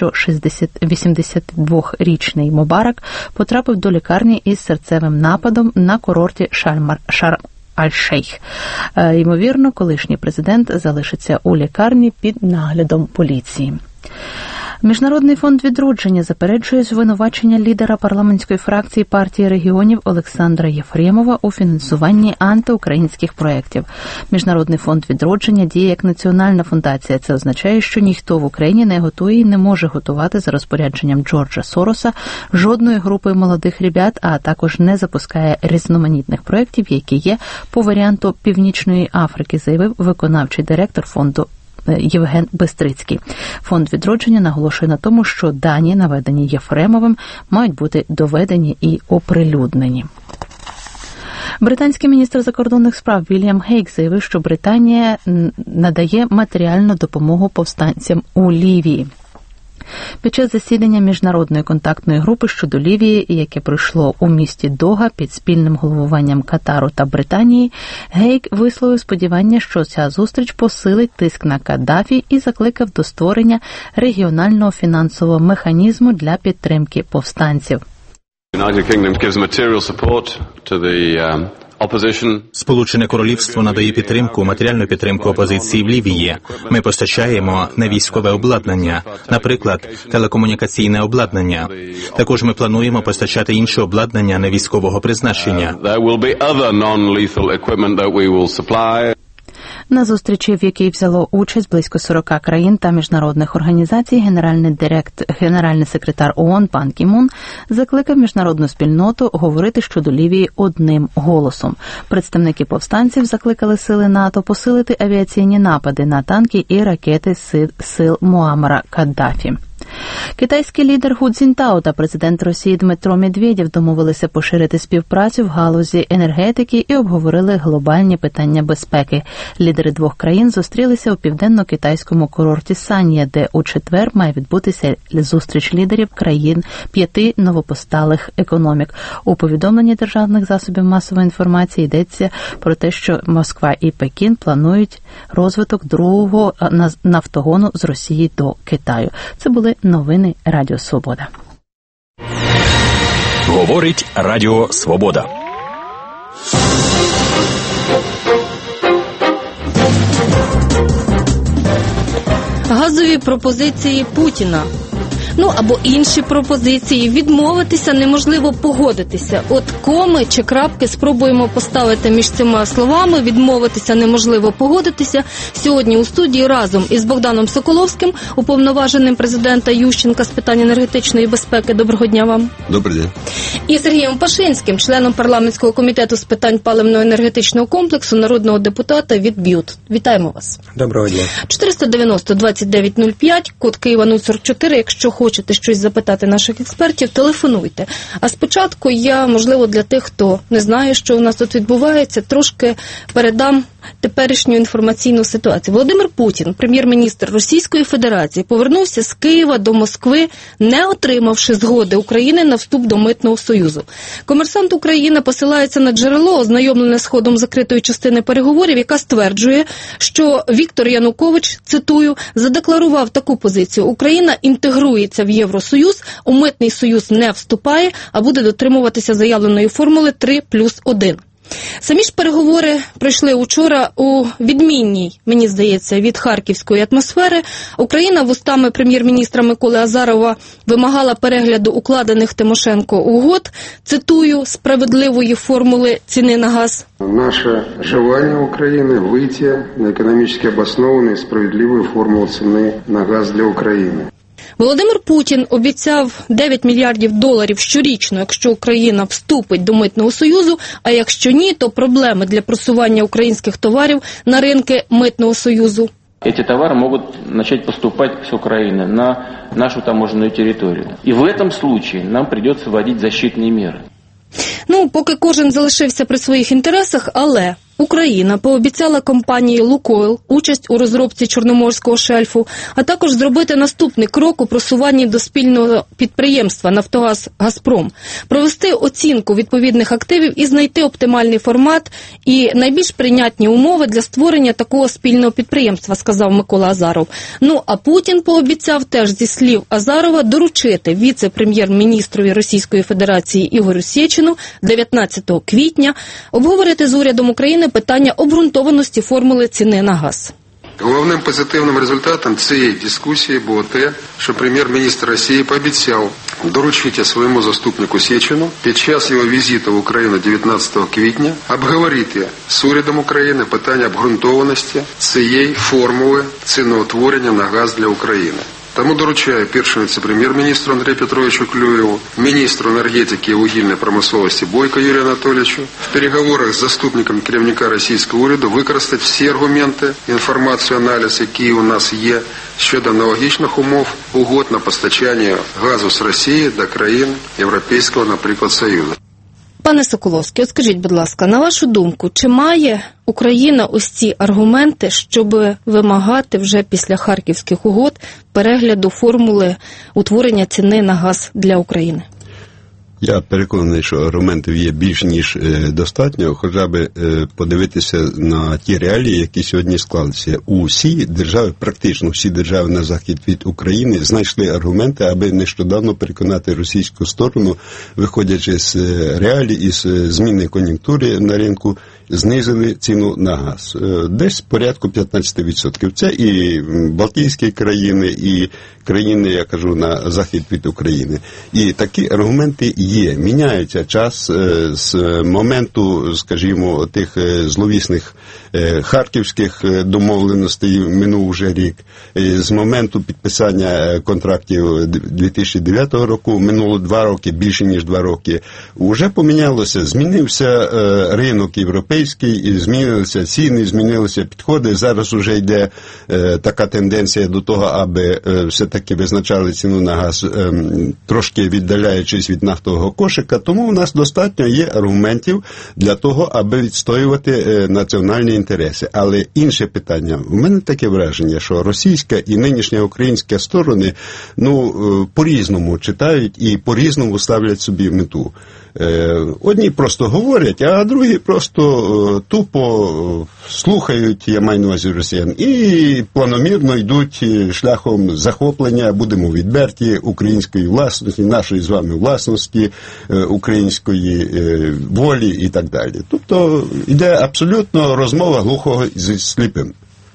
82-річний Мубарак потрапив до лікарні із серцевим нападом на курорті Шарм-Аль-Шейх. Ймовірно, колишній президент залишиться у лікарні під наглядом поліції. Міжнародний фонд відродження заперечує звинувачення лідера парламентської фракції партії регіонів Олександра Єфремова у фінансуванні антиукраїнських проєктів. Міжнародний фонд відродження діє як національна фундація. Це означає, що ніхто в Україні не готує і не може готувати за розпорядженням Джорджа Сороса жодної групи молодих ребят, а також не запускає різноманітних проєктів, які є по варіанту Північної Африки, заявив виконавчий директор фонду Євген Бестрицький. Фонд відродження наголошує на тому, що дані, наведені Єфремовим, мають бути доведені і оприлюднені. Британський міністр закордонних справ Вільям Гейк заявив, що Британія надає матеріальну допомогу повстанцям у Лівії. Під час засідання міжнародної контактної групи щодо Лівії, яке пройшло у місті Дога під спільним головуванням Катару та Британії, Гейк висловив сподівання, що ця зустріч посилить тиск на Каддафі і закликав до створення регіонального фінансового механізму для підтримки повстанців. The United Kingdom gives material support to the Сполучене Королівство надає підтримку, матеріальну підтримку опозиції в Лівії. Ми постачаємо невійськове обладнання, наприклад, телекомунікаційне обладнання. Також ми плануємо постачати інше обладнання невійськового призначення. На зустрічі, в якій взяло участь близько 40 країн та міжнародних організацій, генеральний секретар ООН Пан Кі Мун закликав міжнародну спільноту говорити щодо Лівії одним голосом. Представники повстанців закликали сили НАТО посилити авіаційні напади на танки і ракети сил Муаммара Каддафі. Китайський лідер Ху Цзіньтао та президент Росії Дмитро Медведєв домовилися поширити співпрацю в галузі енергетики і обговорили глобальні питання безпеки. Лідери двох країн зустрілися у південно-китайському курорті Сан'я, де у четвер має відбутися зустріч лідерів країн 5 новопосталих економік. У повідомленні державних засобів масової інформації йдеться про те, що Москва і Пекін планують розвиток другого нафтогону з Росії до Китаю. Це були новини Радіо Свобода. Говорить Радіо Свобода. Газові пропозиції Путіна. Або інші пропозиції. Відмовитися неможливо, погодитися. От коми чи крапки спробуємо поставити між цими словами. Відмовитися неможливо, погодитися. Сьогодні у студії разом із Богданом Соколовським, уповноваженим президента Ющенка з питань енергетичної безпеки. Доброго дня вам. Добрий день. І Сергієм Пашинським, членом парламентського комітету з питань паливно-енергетичного комплексу, народного депутата від БЮТ. Вітаємо вас. Доброго дня. 490-2905, код Києва 044, якщо хочете щось запитати наших експертів, телефонуйте. А спочатку я, можливо, для тих, хто не знає, що у нас тут відбувається, трошки передам теперішню інформаційну ситуацію. Володимир Путін, прем'єр-міністр Російської Федерації, повернувся з Києва до Москви, не отримавши згоди України на вступ до Митного Союзу. Комерсант України посилається на джерело, ознайомлене з ходом закритої частини переговорів, яка стверджує, що Віктор Янукович, цитую, задекларував таку позицію: Україна інтегрується в Євросоюз, у Митний Союз не вступає, а буде дотримуватися заявленої формули 3+1. Самі ж переговори пройшли учора у відмінній, мені здається, від харківської атмосфери. Україна вустами прем'єр-міністра Миколи Азарова вимагала перегляду укладених Тимошенко угод, цитую, справедливої формули ціни на газ. Наше желание України вийти на економічно обосновану і справедливу формулу ціни на газ для України. Володимир Путін обіцяв $9 мільярдів щорічно, якщо Україна вступить до Митного Союзу, а якщо ні, то проблеми для просування українських товарів на ринки Митного Союзу. Эти товары могут начать поступать с Украины на нашу таможенную территорию. И в этом случае нам придется вводить защитные меры. Поки кожен залишився при своїх інтересах, але Україна пообіцяла компанії «Лукойл» участь у розробці Чорноморського шельфу, а також зробити наступний крок у просуванні до спільного підприємства «Нафтогаз-Газпром», провести оцінку відповідних активів і знайти оптимальний формат і найбільш прийнятні умови для створення такого спільного підприємства, сказав Микола Азаров. А Путін пообіцяв теж, зі слів Азарова, доручити віце-прем'єр-міністрові Російської Федерації Ігорю Сєчину 19 квітня обговорити з урядом України питання обґрунтованості формули ціни на газ. Головним позитивним результатом цієї дискусії було те, що прем'єр-міністр Росії пообіцяв доручити своєму заступнику Сєчину під час його візиту в Україну 19 квітня обговорити з урядом України питання обґрунтованості цієї формули ціноутворення на газ для України. Тому доручаю першому віце-прем'єр-міністру Андрію Петровичу Клюєву, міністру енергетики і вугільної промисловості Бойко Юрію Анатолійовичу в переговорах з заступником керівника російського уряду використати всі аргументи, інформацію, аналіз, які у нас є щодо аналогічних умов угод на постачання газу з Росії до країн Європейського, наприклад, Союзу. Пане Соколовський, от скажіть, будь ласка, на вашу думку, чи має Україна ось ці аргументи, щоб вимагати вже після харківських угод перегляду формули утворення ціни на газ для України? Я переконаний, що аргументів є більш ніж достатньо, хоча б подивитися на ті реалії, які сьогодні склалися. Усі держави, практично всі держави на захід від України знайшли аргументи, аби нещодавно переконати російську сторону, виходячи з реалій і з зміни кон'юнктури на ринку, знизили ціну на газ. Десь порядку 15%. Це і Балтійські країни, і країни, я кажу, на захід від України. І такі аргументи є. Міняється час з моменту, скажімо, тих зловісних харківських домовленостей, минув вже рік. З моменту підписання контрактів 2009 року, минуло 2 роки, більше ніж 2 роки. Уже помінялося, змінився ринок європейський, і змінилися ціни, змінилися підходи. Зараз уже йде така тенденція до того, аби все-таки визначали ціну на газ, трошки віддаляючись від нафтового кошика. Тому у нас достатньо є аргументів для того, аби відстоювати національні інтереси. Але інше питання. У мене таке враження, що російська і нинішня українська сторони, по-різному читають і по-різному ставлять собі мету. Одні просто говорять, а другі просто тупо слухають, я маю на увазі росіян, і планомірно йдуть шляхом захоплення, будемо відверті, української власності, нашої з вами власності, української волі і так далі. Тобто йде абсолютно розмова глухого зі сліпим.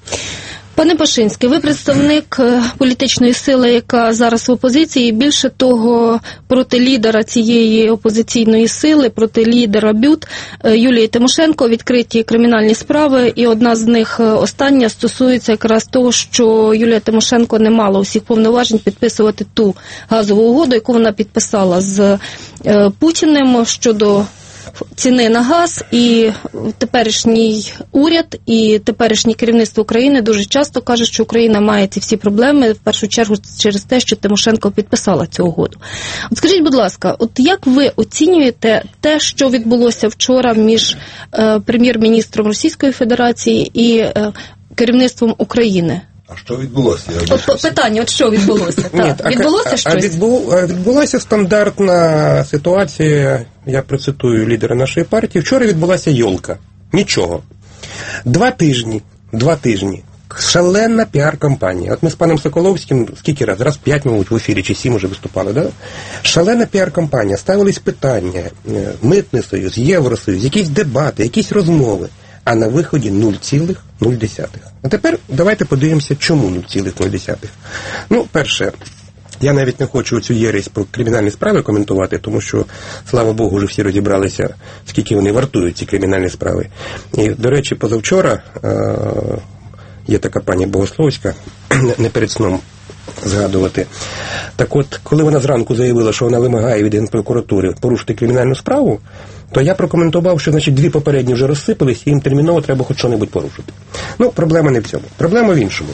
Пане Пашинський, ви представник політичної сили, яка зараз в опозиції, і більше того, проти лідера цієї опозиційної сили, проти лідера БЮТ Юлії Тимошенко відкриті кримінальні справи, і одна з них, остання, стосується якраз того, що Юлія Тимошенко не мала усіх повноважень підписувати ту газову угоду, яку вона підписала з Путіним щодо ціни на газ, і теперішній уряд і теперішнє керівництво України дуже часто кажуть, що Україна має ці всі проблеми, в першу чергу через те, що Тимошенко підписала цю угоду. От скажіть, будь ласка, от як ви оцінюєте те, що відбулося вчора між прем'єр-міністром Російської Федерації і керівництвом України? А що відбулося? Питання, от що відбулося? Відбулося щось? Відбулася стандартна ситуація, я процитую лідера нашої партії. Вчора відбулася йолка. Нічого. 2 тижні. Шалена піар-кампанія. От ми з паном Соколовським скільки раз? Раз 5, мабуть, в ефірі, чи 7 уже виступали, да? Шалена піар-кампанія. Ставились питання. Митний союз, Євросоюз, якісь дебати, якісь розмови. А на виході 0,0. А тепер давайте подивимося, чому 0,0. Перше, я навіть не хочу цю єресь про кримінальні справи коментувати, тому що, слава Богу, вже всі розібралися, скільки вони вартують, ці кримінальні справи. І, до речі, позавчора є така пані Богословська, не перед сном згадувати. Так от, коли вона зранку заявила, що вона вимагає від Генпрокуратури порушити кримінальну справу, то я прокоментував, що, 2 попередні вже розсипались, і їм терміново треба хоч що-небудь порушити. Проблема не в цьому. Проблема в іншому.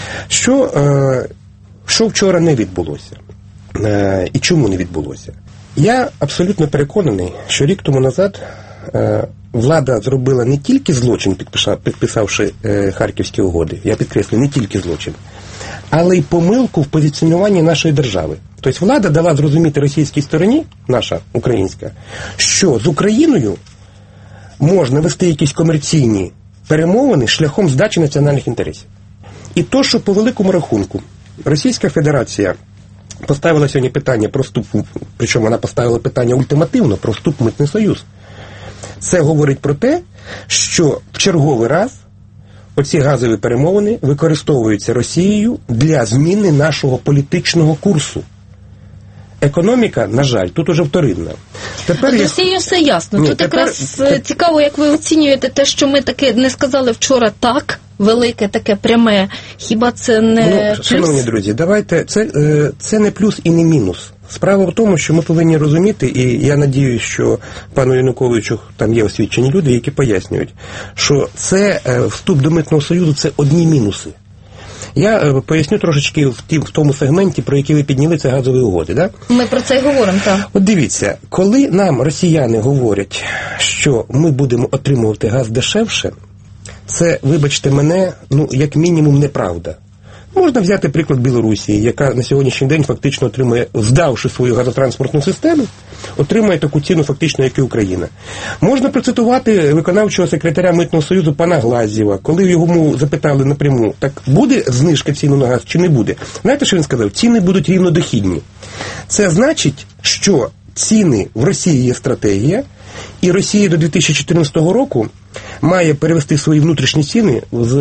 Що вчора не відбулося? І чому не відбулося? Я абсолютно переконаний, що рік тому назад влада зробила не тільки злочин, підписавши Харківські угоди, я підкреслюю, не тільки злочин, але й помилку в позиціонуванні нашої держави. Тобто влада дала зрозуміти російській стороні, наша, українська, що з Україною можна вести якісь комерційні перемовини шляхом здачі національних інтересів. І то, що по великому рахунку Російська Федерація поставила сьогодні питання про вступ, причому вона поставила питання ультимативно про вступ в Митний Союз. Це говорить про те, що в черговий раз оці газові перемовини використовуються Росією для зміни нашого політичного курсу. Економіка, на жаль, тут уже вторинна. З Росією все ясно. Тут якраз цікаво, як ви оцінюєте те, що ми таке не сказали вчора так, велике, таке пряме. Хіба це не плюс? Шановні друзі, давайте, це не плюс і не мінус. Справа в тому, що ми повинні розуміти, і я надіюсь, що пану Януковичу там є освічені люди, які пояснюють, що це вступ до Митного Союзу – це одні мінуси. Я поясню трошечки в тому сегменті, про який ви підняли, це газові угоди. Да? Ми про це й говоримо, так. От дивіться, коли нам росіяни говорять, що ми будемо отримувати газ дешевше, це, вибачте мене, як мінімум неправда. Можна взяти приклад Білорусі, яка на сьогоднішній день фактично отримує, здавши свою газотранспортну систему, отримує таку ціну фактично, як і Україна. Можна процитувати виконавчого секретаря Митного союзу пана Глазєва, коли йому запитали напряму, так буде знижка ціну на газ чи не буде? Знаєте, що він сказав? Ціни будуть рівнодохідні. Це значить, що ціни в Росії є стратегія, і Росія до 2014 року має перевести свої внутрішні ціни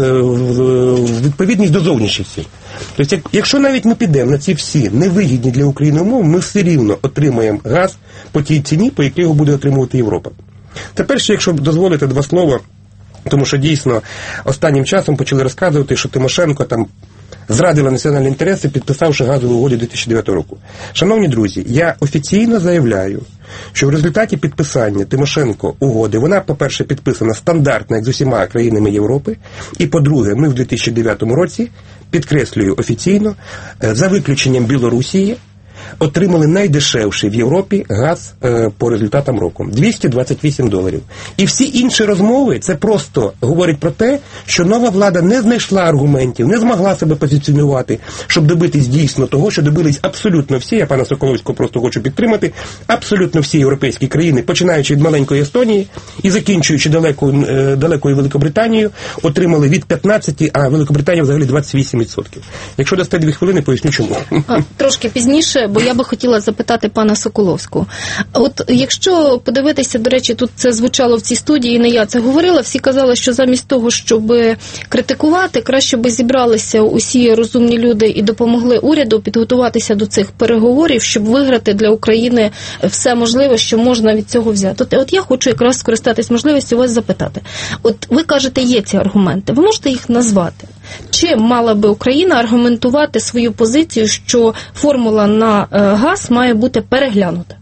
в відповідність до зовнішніх цін. Тобто, якщо навіть ми підемо на ці всі невигідні для України умови, ми все рівно отримаємо газ по тій ціні, по якій його буде отримувати Європа. Тепер ще, якщо дозволите, два слова, тому що дійсно останнім часом почали розказувати, що Тимошенко там зрадила національні інтереси, підписавши газову угоду 2009 року. Шановні друзі, я офіційно заявляю, що в результаті підписання Тимошенко угоди, вона, по-перше, підписана стандартно, як з усіма країнами Європи, і, по-друге, ми в 2009 році, підкреслюю офіційно, за виключенням Білорусії, отримали найдешевший в Європі газ по результатам року. $228. І всі інші розмови, це просто говорить про те, що нова влада не знайшла аргументів, не змогла себе позиціонувати, щоб добитись дійсно того, що добились абсолютно всі, я пана Соколовського просто хочу підтримати, абсолютно всі європейські країни, починаючи від маленької Естонії і закінчуючи далекою Великобританією, отримали від 15, а Великобританія взагалі 28%. Якщо дасте 2 хвилини, поясню чому. Трошки пізніше, бо я би хотіла запитати пана Соколовського. От якщо подивитися, до речі, тут це звучало в цій студії, не я це говорила, всі казали, що замість того, щоб критикувати, краще би зібралися усі розумні люди і допомогли уряду підготуватися до цих переговорів, щоб виграти для України все можливе, що можна від цього взяти. От я хочу якраз скористатись можливістю вас запитати. От ви кажете, є ці аргументи, ви можете їх назвати? Чим мала би Україна аргументувати свою позицію, що формула на газ має бути переглянута?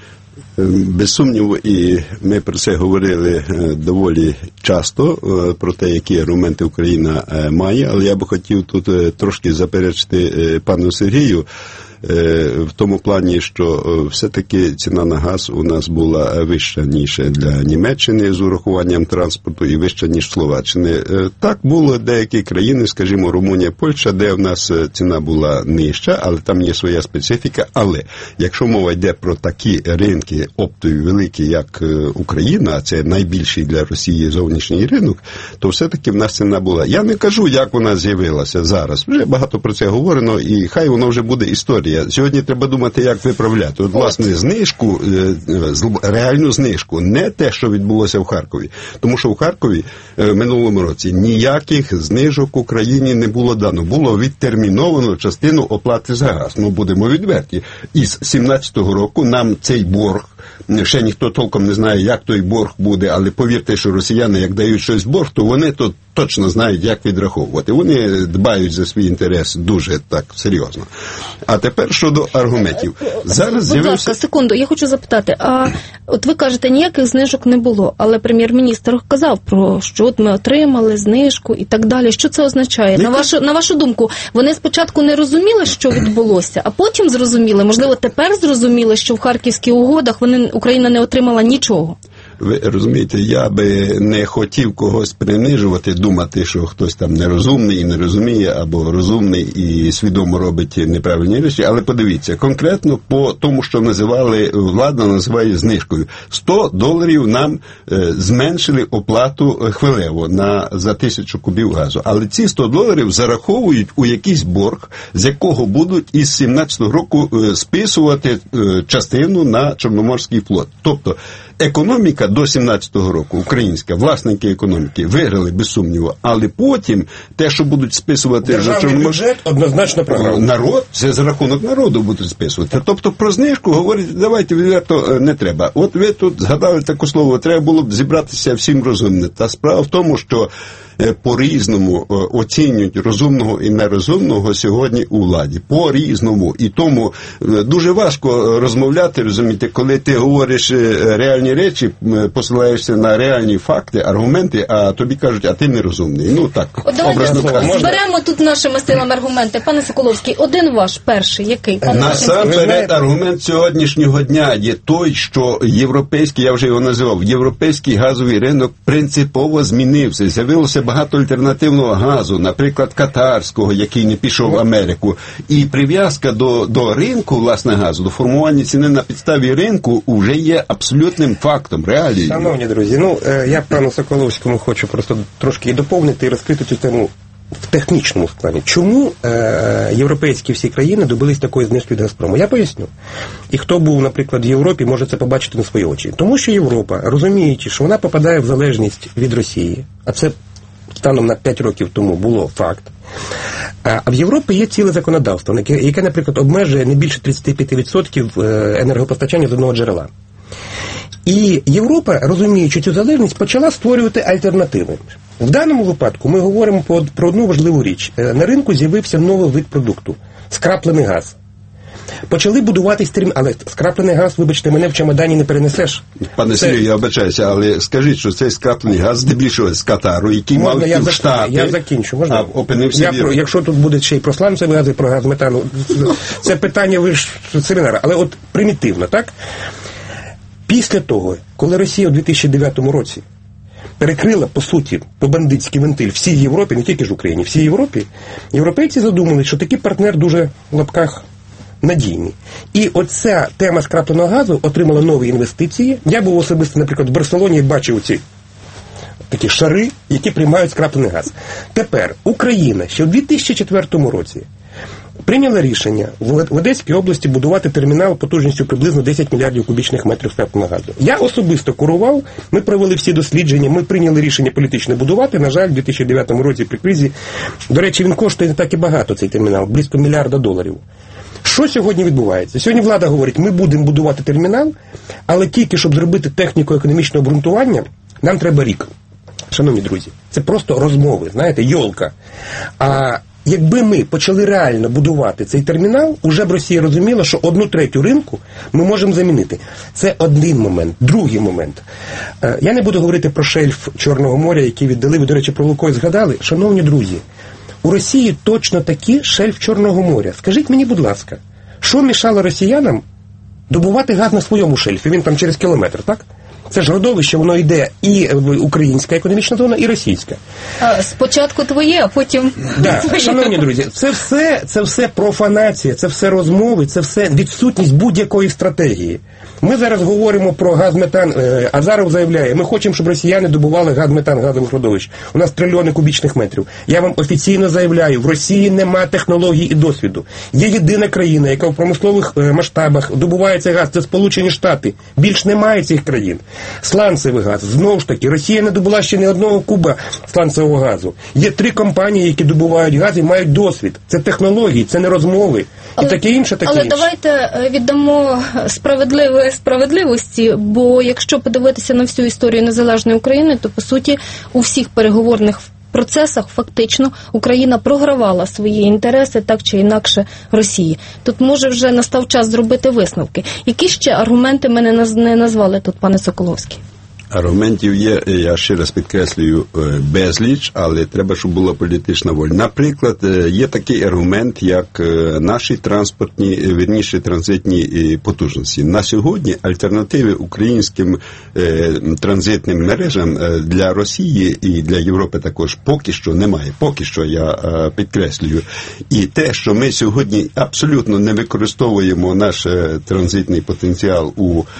Без сумніву, і ми про це говорили доволі часто, про те, які аргументи Україна має, але я би хотів тут трошки заперечити пану Сергію, в тому плані, що все-таки ціна на газ у нас була вища, ніж для Німеччини з урахуванням транспорту і вища, ніж Словаччини. Так було деякі країни, скажімо, Румунія, Польща, де в нас ціна була нижча, але там є своя специфіка. Але якщо мова йде про такі ринки оптові великі, як Україна, а це найбільший для Росії зовнішній ринок, то все-таки в нас ціна була. Я не кажу, як вона з'явилася зараз. Вже багато про це говорено, і хай воно вже буде історія. Сьогодні треба думати, як виправляти. От, власне, знижку, реальну знижку, не те, що відбулося в Харкові. Тому що в Харкові в минулому році ніяких знижок Україні не було дано. Було відтерміновано частину оплати за газ. Ну, будемо відверті. Із 17-го року нам цей борг, ще ніхто толком не знає, як той борг буде, але повірте, що росіяни, як дають щось в борг, то вони то точно знають, як відраховувати. Вони дбають за свій інтерес дуже так серйозно. А тепер щодо аргументів. Зараз Будь ласка, секунду, я хочу запитати, а от ви кажете, ніяких знижок не було, але прем'єр-міністр казав про, що от ми отримали знижку і так далі. Що це означає? На вашу думку, вони спочатку не розуміли, що відбулося, а потім зрозуміли, можливо, тепер зрозуміли, що в Харківських угодах Україна не отримала нічого? Ви розумієте, я би не хотів когось принижувати, думати, що хтось там нерозумний і не розуміє, або розумний і свідомо робить неправильні речі, але подивіться, конкретно по тому, що влада називає знижкою. $100 нам зменшили оплату хвилево за 1000 кубів газу. Але ці $100 зараховують у якийсь борг, з якого будуть із 17-го року списувати частину на Чорноморський флот. Тобто, економіка до 17-го року, українська, власники економіки, виграли без сумніву, але потім те, що будуть списувати... Державний бюджет однозначно програв. Народ, це за рахунок народу будуть списувати. Тобто про знижку говорити, давайте відверто, не треба. От ви тут згадали таке слово, треба було б зібратися всім розумним. Та справа в тому, що по-різному оцінюють розумного і нерозумного сьогодні у владі. По-різному. І тому дуже важко розмовляти, розумієте, коли ти говориш реальні речі, посилаєшся на реальні факти, аргументи, а тобі кажуть, а ти нерозумний. Ну так, образно кажучи. Зберемо тут нашими силами аргументи. Пане Соколовський, один ваш перший, який? Насамперед аргумент сьогоднішнього дня є той, що європейський, я вже його називав, європейський газовий ринок принципово змінився. З'явилося багато альтернативного газу, наприклад, катарського, який не пішов в Америку. І прив'язка до ринку, власне, газу, до формування ціни на підставі ринку вже є абсолютним фактом, реалією. Шановні друзі, я пану Соколовському хочу просто трошки і доповнити, і розкрити цю тему в технічному складі. Чому європейські всі країни добились такої знижки від Газпрому? Я поясню. І хто був, наприклад, в Європі, може це побачити на свої очі. Тому що Європа, розуміючи, що вона попадає в залежність від Росії, а це станом на 5 років тому було факт, а в Європі є ціле законодавство, яке, наприклад, обмежує не більше 35% енергопостачання з одного джерела. І Європа, розуміючи цю залежність, почала створювати альтернативи. В даному випадку ми говоримо про одну важливу річ. На ринку з'явився новий вид продукту – скраплений газ. Почали будуватись але скраплений газ, вибачте, мене в чемодані не перенесеш. Пане Сергію, я вибачаюся, але скажіть, що цей скраплений газ здебільшого з Катару, який мав йти в Штати. Я закінчу, можна? Опинився в Європі. Якщо тут буде ще й про сланцевий газ, і про газ метану, це питання ви ж семінара, але от примітивно, так? Після того, коли Росія у 2009 році перекрила, по суті, по-бандитськи вентиль всій Європі, не тільки ж Україні, всій Європі, європейці задумали, що такий партнер дуже в лапках надійний. І оця тема скрапленого газу отримала нові інвестиції. Я був особисто, наприклад, в Барселоні і бачив ці такі шари, які приймають скраплений газ. Тепер Україна ще в 2004 році прийняла рішення в Одеській області будувати термінал потужністю приблизно 10 мільярдів кубічних метрів скрапленого газу. Я особисто курував, ми провели всі дослідження, ми прийняли рішення політичне будувати. На жаль, в 2009 році при кризі, до речі, він коштує не так і багато, цей термінал, близько $1 мільярда. Що сьогодні відбувається? Сьогодні влада говорить, ми будемо будувати термінал, але тільки, щоб зробити техніко-економічне обґрунтування, нам треба рік. Шановні друзі, це просто розмови, знаєте, йолка. А якби ми почали реально будувати цей термінал, уже б Росія розуміла, що 1/3 ринку ми можемо замінити. Це один момент. Другий момент. Я не буду говорити про шельф Чорного моря, який віддали, ви, до речі, про Лукойл згадали. Шановні друзі, у Росії точно такий шельф Чорного моря. Скажіть мені, будь ласка, що мішало росіянам добувати газ на своєму шельфі? Він там через кілометр, так? Це ж родовище, воно йде і українська економічна зона, і російська. Спочатку твоє, а потім твоє. Шановні друзі, це все профанація, це все розмови, це все відсутність будь-якої стратегії. Ми зараз говоримо про газ-метан. Азаров заявляє, ми хочемо, щоб росіяни добували газ-метан газових родовищ. У нас трильйони кубічних метрів. Я вам офіційно заявляю, в Росії нема технологій і досвіду. Є єдина країна, яка в промислових масштабах добуває цей газ, це Сполучені Штати. Більш немає цих країн. Сланцевий газ. Знову ж таки, Росія не добула ще ні одного куба сланцевого газу. Є 3 компанії, які добувають газ і мають досвід. Це технології, це не розмови. І таке інше, таке інше. Але давайте віддамо справедливості, бо якщо подивитися на всю історію незалежної України, то, по суті, у всіх переговорних процесах фактично Україна програвала свої інтереси так чи інакше Росії. Тут, може, вже настав час зробити висновки. Які ще аргументи ми не назвали тут, пане Соколовський? Аргументів є, я ще раз підкреслюю, безліч, але треба, щоб була політична воля. Наприклад, є такий аргумент, як наші транспортні, вірніше, транзитні потужності. На сьогодні альтернативи українським транзитним мережам для Росії і для Європи також поки що немає. Поки що, я підкреслюю. І те, що ми сьогодні абсолютно не використовуємо наш транзитний потенціал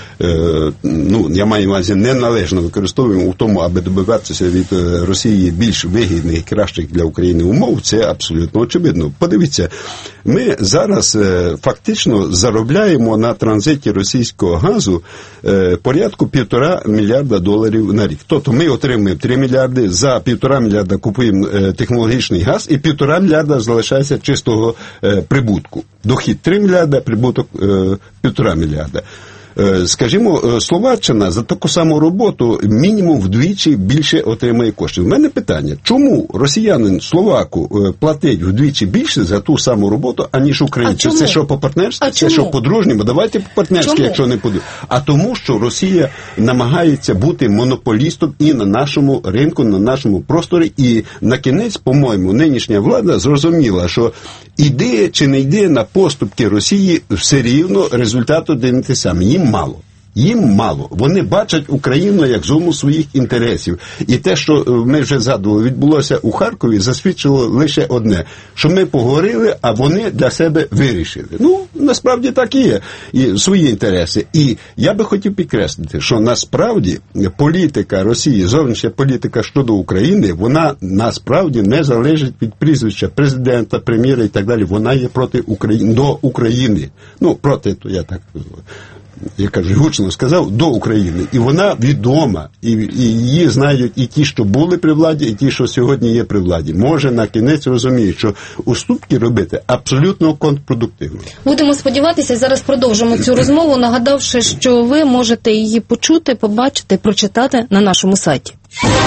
я маю на увазі, неналежно використовуємо у тому, аби добиватися від Росії більш вигідних і кращих для України умов, це абсолютно очевидно. Подивіться, ми зараз фактично заробляємо на транзиті російського газу порядку $1,5 мільярда на рік. Тобто ми отримуємо 3 мільярди, за $1,5 мільярда купуємо технологічний газ і $1,5 мільярда залишається чистого прибутку. Дохід 3 мільярда, прибуток $1,5 мільярда. Скажімо, Словаччина за таку саму роботу мінімум вдвічі більше отримає коштів. У мене питання, чому росіянин словаку платить вдвічі більше за ту саму роботу, аніж українці? Це що по партнерськи? Це що по дружньому? Давайте по партнерськи, якщо не подумати. А тому, що Росія намагається бути монополістом і на нашому ринку, на нашому просторі. І на кінець, по-моєму, нинішня влада зрозуміла, що іде чи не йде на поступки Росії, все рівно результату дивитися самі. Їм мало. Їм мало. Вони бачать Україну як зону своїх інтересів. І те, що ми вже згадували, відбулося у Харкові, засвідчило лише одне, що ми поговорили, а вони для себе вирішили. Ну, насправді так і є. І свої інтереси. І я би хотів підкреслити, що насправді політика Росії, зовнішня політика щодо України, вона насправді не залежить від прізвища президента, прем'єра і так далі. Вона є проти України, до України. Ну, проти, то я так... я кажу, гучно сказав, до України. І вона відома, і її знають і ті, що були при владі, і ті, що сьогодні є при владі. Може, на кінець розуміють, що уступки робити абсолютно контрпродуктивно. Будемо сподіватися, зараз продовжимо цю розмову, нагадавши, що ви можете її почути, побачити, прочитати на нашому сайті.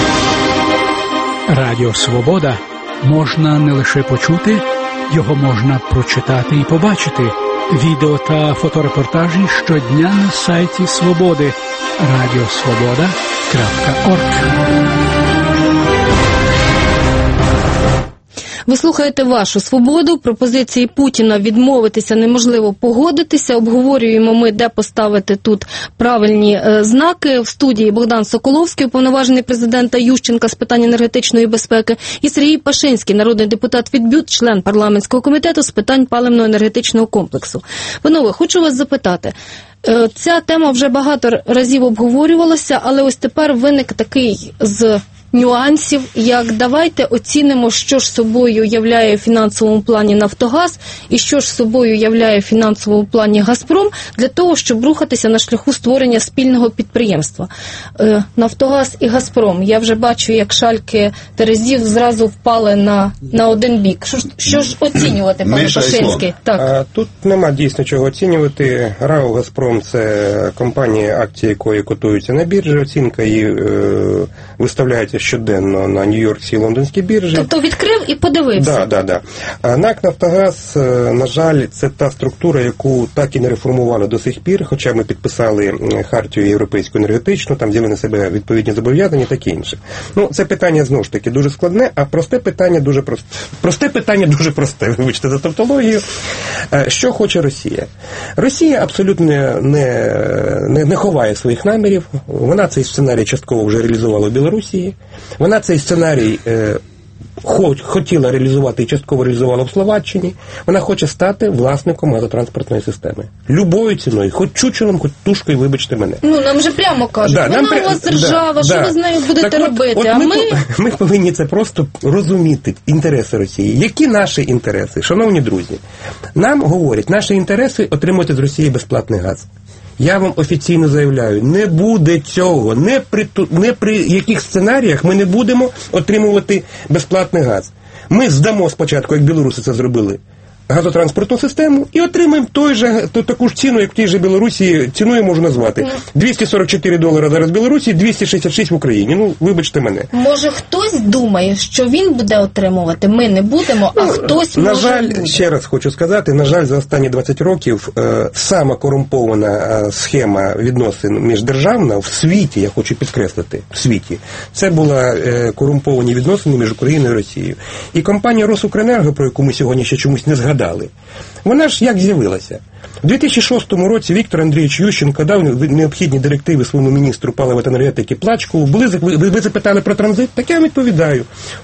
Радіо «Свобода» можна не лише почути, його можна прочитати і побачити. Відео та фоторепортажі щодня на сайті Свободи radiosvoboda.org. Ви слухаєте «Вашу свободу». Пропозиції Путіна відмовитися неможливо погодитися. Обговорюємо ми, де поставити тут правильні знаки. В студії Богдан Соколовський, уповноважений президента Ющенка з питань енергетичної безпеки, і Сергій Пашинський, народний депутат від БЮТ, член парламентського комітету з питань паливно-енергетичного комплексу. Панове, хочу вас запитати. Ця тема вже багато разів обговорювалася, але ось тепер виник такий з нюансів, як давайте оцінимо, що ж собою являє в фінансовому плані «Нафтогаз» і що ж собою являє в фінансовому плані «Газпром» для того, щоб рухатися на шляху створення спільного підприємства. «Нафтогаз» і «Газпром». Я вже бачу, як шальки терезів зразу впали на один бік. Що ж оцінювати, пане Пашинський? Так. Тут нема дійсно чого оцінювати. РАО «Газпром» – це компанія, акції якої котуються на біржі. Оцінка її виставляється щоденно на Нью-Йоркській і Лондонській біржі. Тобто відкрив і подивився? Да. НАК «Нафтогаз», на жаль, це та структура, яку так і не реформували до сих пір, хоча ми підписали хартію європейську енергетичну, там взяли на себе відповідні зобов'язання, таке інше. Ну, це питання, знову ж таки, дуже складне, а просте питання дуже просте. Просте питання дуже просте, вибачте за тавтологію. Що хоче Росія? Росія абсолютно не ховає своїх намірів. Вона цей сценарій частково вже реалізувала в Білорусі. Вона цей сценарій хотіла реалізувати і частково реалізувала в Словаччині. Вона хоче стати власником газотранспортної системи. Любою ціною, хоч чучелом, хоч тушкою, вибачте мене. Ну, нам же прямо кажуть, вона у вас держава, що ви з нею будете робити? Ми повинні це просто розуміти, інтереси Росії. Які наші інтереси? Шановні друзі, нам говорять, наші інтереси отримати з Росії безплатний газ. Я вам офіційно заявляю, не буде цього. Не при яких сценаріях ми не будемо отримувати безплатний газ. Ми здамо спочатку, як білоруси це зробили, газотранспортну систему і отримаємо таку ж ціну, як в тій же Білорусі, ціною можу назвати. $244 зараз в Білорусі, 266 в Україні. Ну, вибачте мене. Може, хтось думає, що він буде отримувати, ми не будемо, а хтось може. На жаль, ще раз хочу сказати, на жаль, за останні 20 років сама корумпована схема відносин міждержавна в світі, я хочу підкреслити, в світі, це була корумповані відносини між Україною і Росією. І компанія «Росукренерго», про яку ми сьогодні ще чомусь не згадали, вона ж як з'явилася? У 2006 році Віктор Андрійович Ющенко дав необхідні директиви своєму міністру палива та енергетики Плачкову. Ви запитали про транзит? Так я вам відповідаю.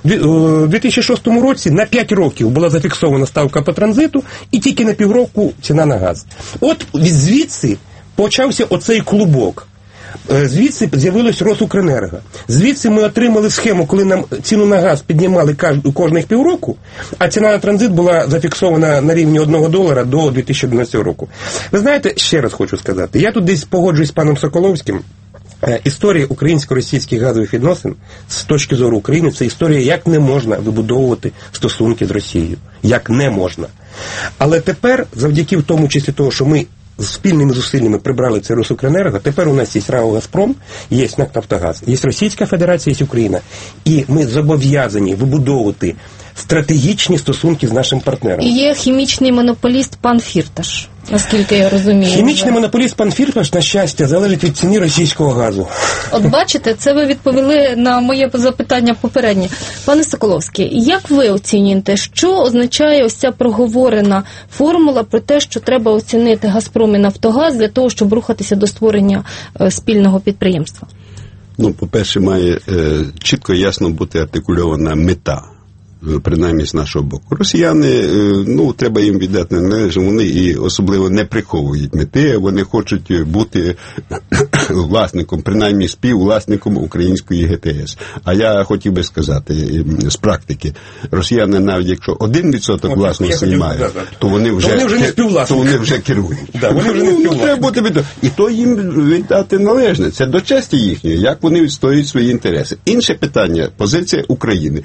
У 2006 році на 5 років була зафіксована ставка по транзиту і тільки на півроку ціна на газ. От звідси почався оцей клубок. Звідси з'явилось «Росукренерго». Звідси ми отримали схему, коли нам ціну на газ піднімали кожних півроку, а ціна на транзит була зафіксована на рівні $1 до 2011 року. Ви знаєте, ще раз хочу сказати, я тут десь погоджуюсь з паном Соколовським, історія українсько-російських газових відносин з точки зору України – це історія, як не можна вибудовувати стосунки з Росією. Як не можна. Але тепер, завдяки в тому числі того, що ми спільними зусиллями прибрали це «Росукренерго», тепер у нас є РАО «Газпром», є НАК «Нафтогаз», є Російська Федерація, є Україна. І ми зобов'язані вибудовувати стратегічні стосунки з нашим партнером. І є хімічний монополіст пан Фірташ, наскільки я розумію. Хімічний монополіст пан Фірташ, на щастя, залежить від ціни російського газу. От бачите, це ви відповіли на моє запитання попереднє. Пане Соколовський, як ви оцінюєте, що означає ось ця проговорена формула про те, що треба оцінити «Газпром» і «Нафтогаз» для того, щоб рухатися до створення спільного підприємства? Ну, по-перше, має чітко і ясно бути артикульована мета, принаймні з нашого боку. Росіяни, ну, треба їм віддати належне, вони і особливо не приховують мети, вони хочуть бути власником, принаймні співвласником української ГТС. А я хотів би сказати, з практики, росіяни навіть якщо 1% власності мають, то вони вже керують. Да, вони вже не треба бути і то їм віддати належне. Це до честі їхньої, як вони відстоюють свої інтереси. Інше питання, позиція України.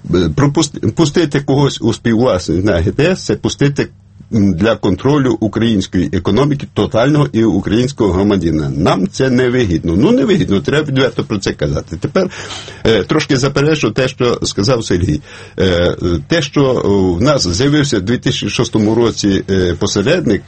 Пустити когось у співвласність на ГТС – це пустити для контролю української економіки тотального і українського громадянина. Нам це не вигідно. Ну, не вигідно, треба відверто про це казати. Тепер трошки заперечу те, що сказав Сергій. Те, що в нас з'явився в 2006 році посередник,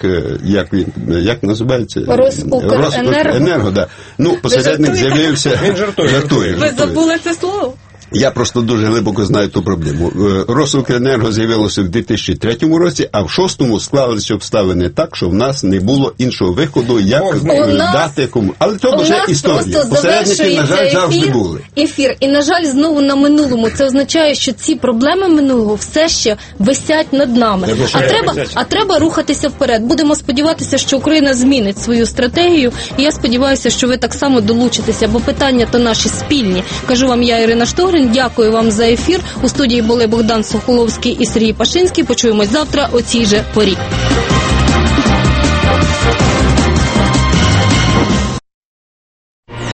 як називається? Росукренерго, да. Ну, посередник з'явився... Він жартує. Ви забули це слово? Я просто дуже глибоко знаю ту проблему. Росукренерго з'явилося в 2003 році, а в 2006 склалися обставини так, що в нас не було іншого виходу, як дати кому. Але це вже історія. Посередники, на жаль, завжди були. Ефір. І, на жаль, знову на минулому. Це означає, що ці проблеми минулого все ще висять над нами. А треба рухатися вперед. Будемо сподіватися, що Україна змінить свою стратегію. І я сподіваюся, що ви так само долучитеся, бо питання то наші спільні. Кажу вам я, Ірина Штогрин. Дякую вам за ефір. У студії були Богдан Соколовський і Сергій Пашинський. Почуємось завтра о цій же порі.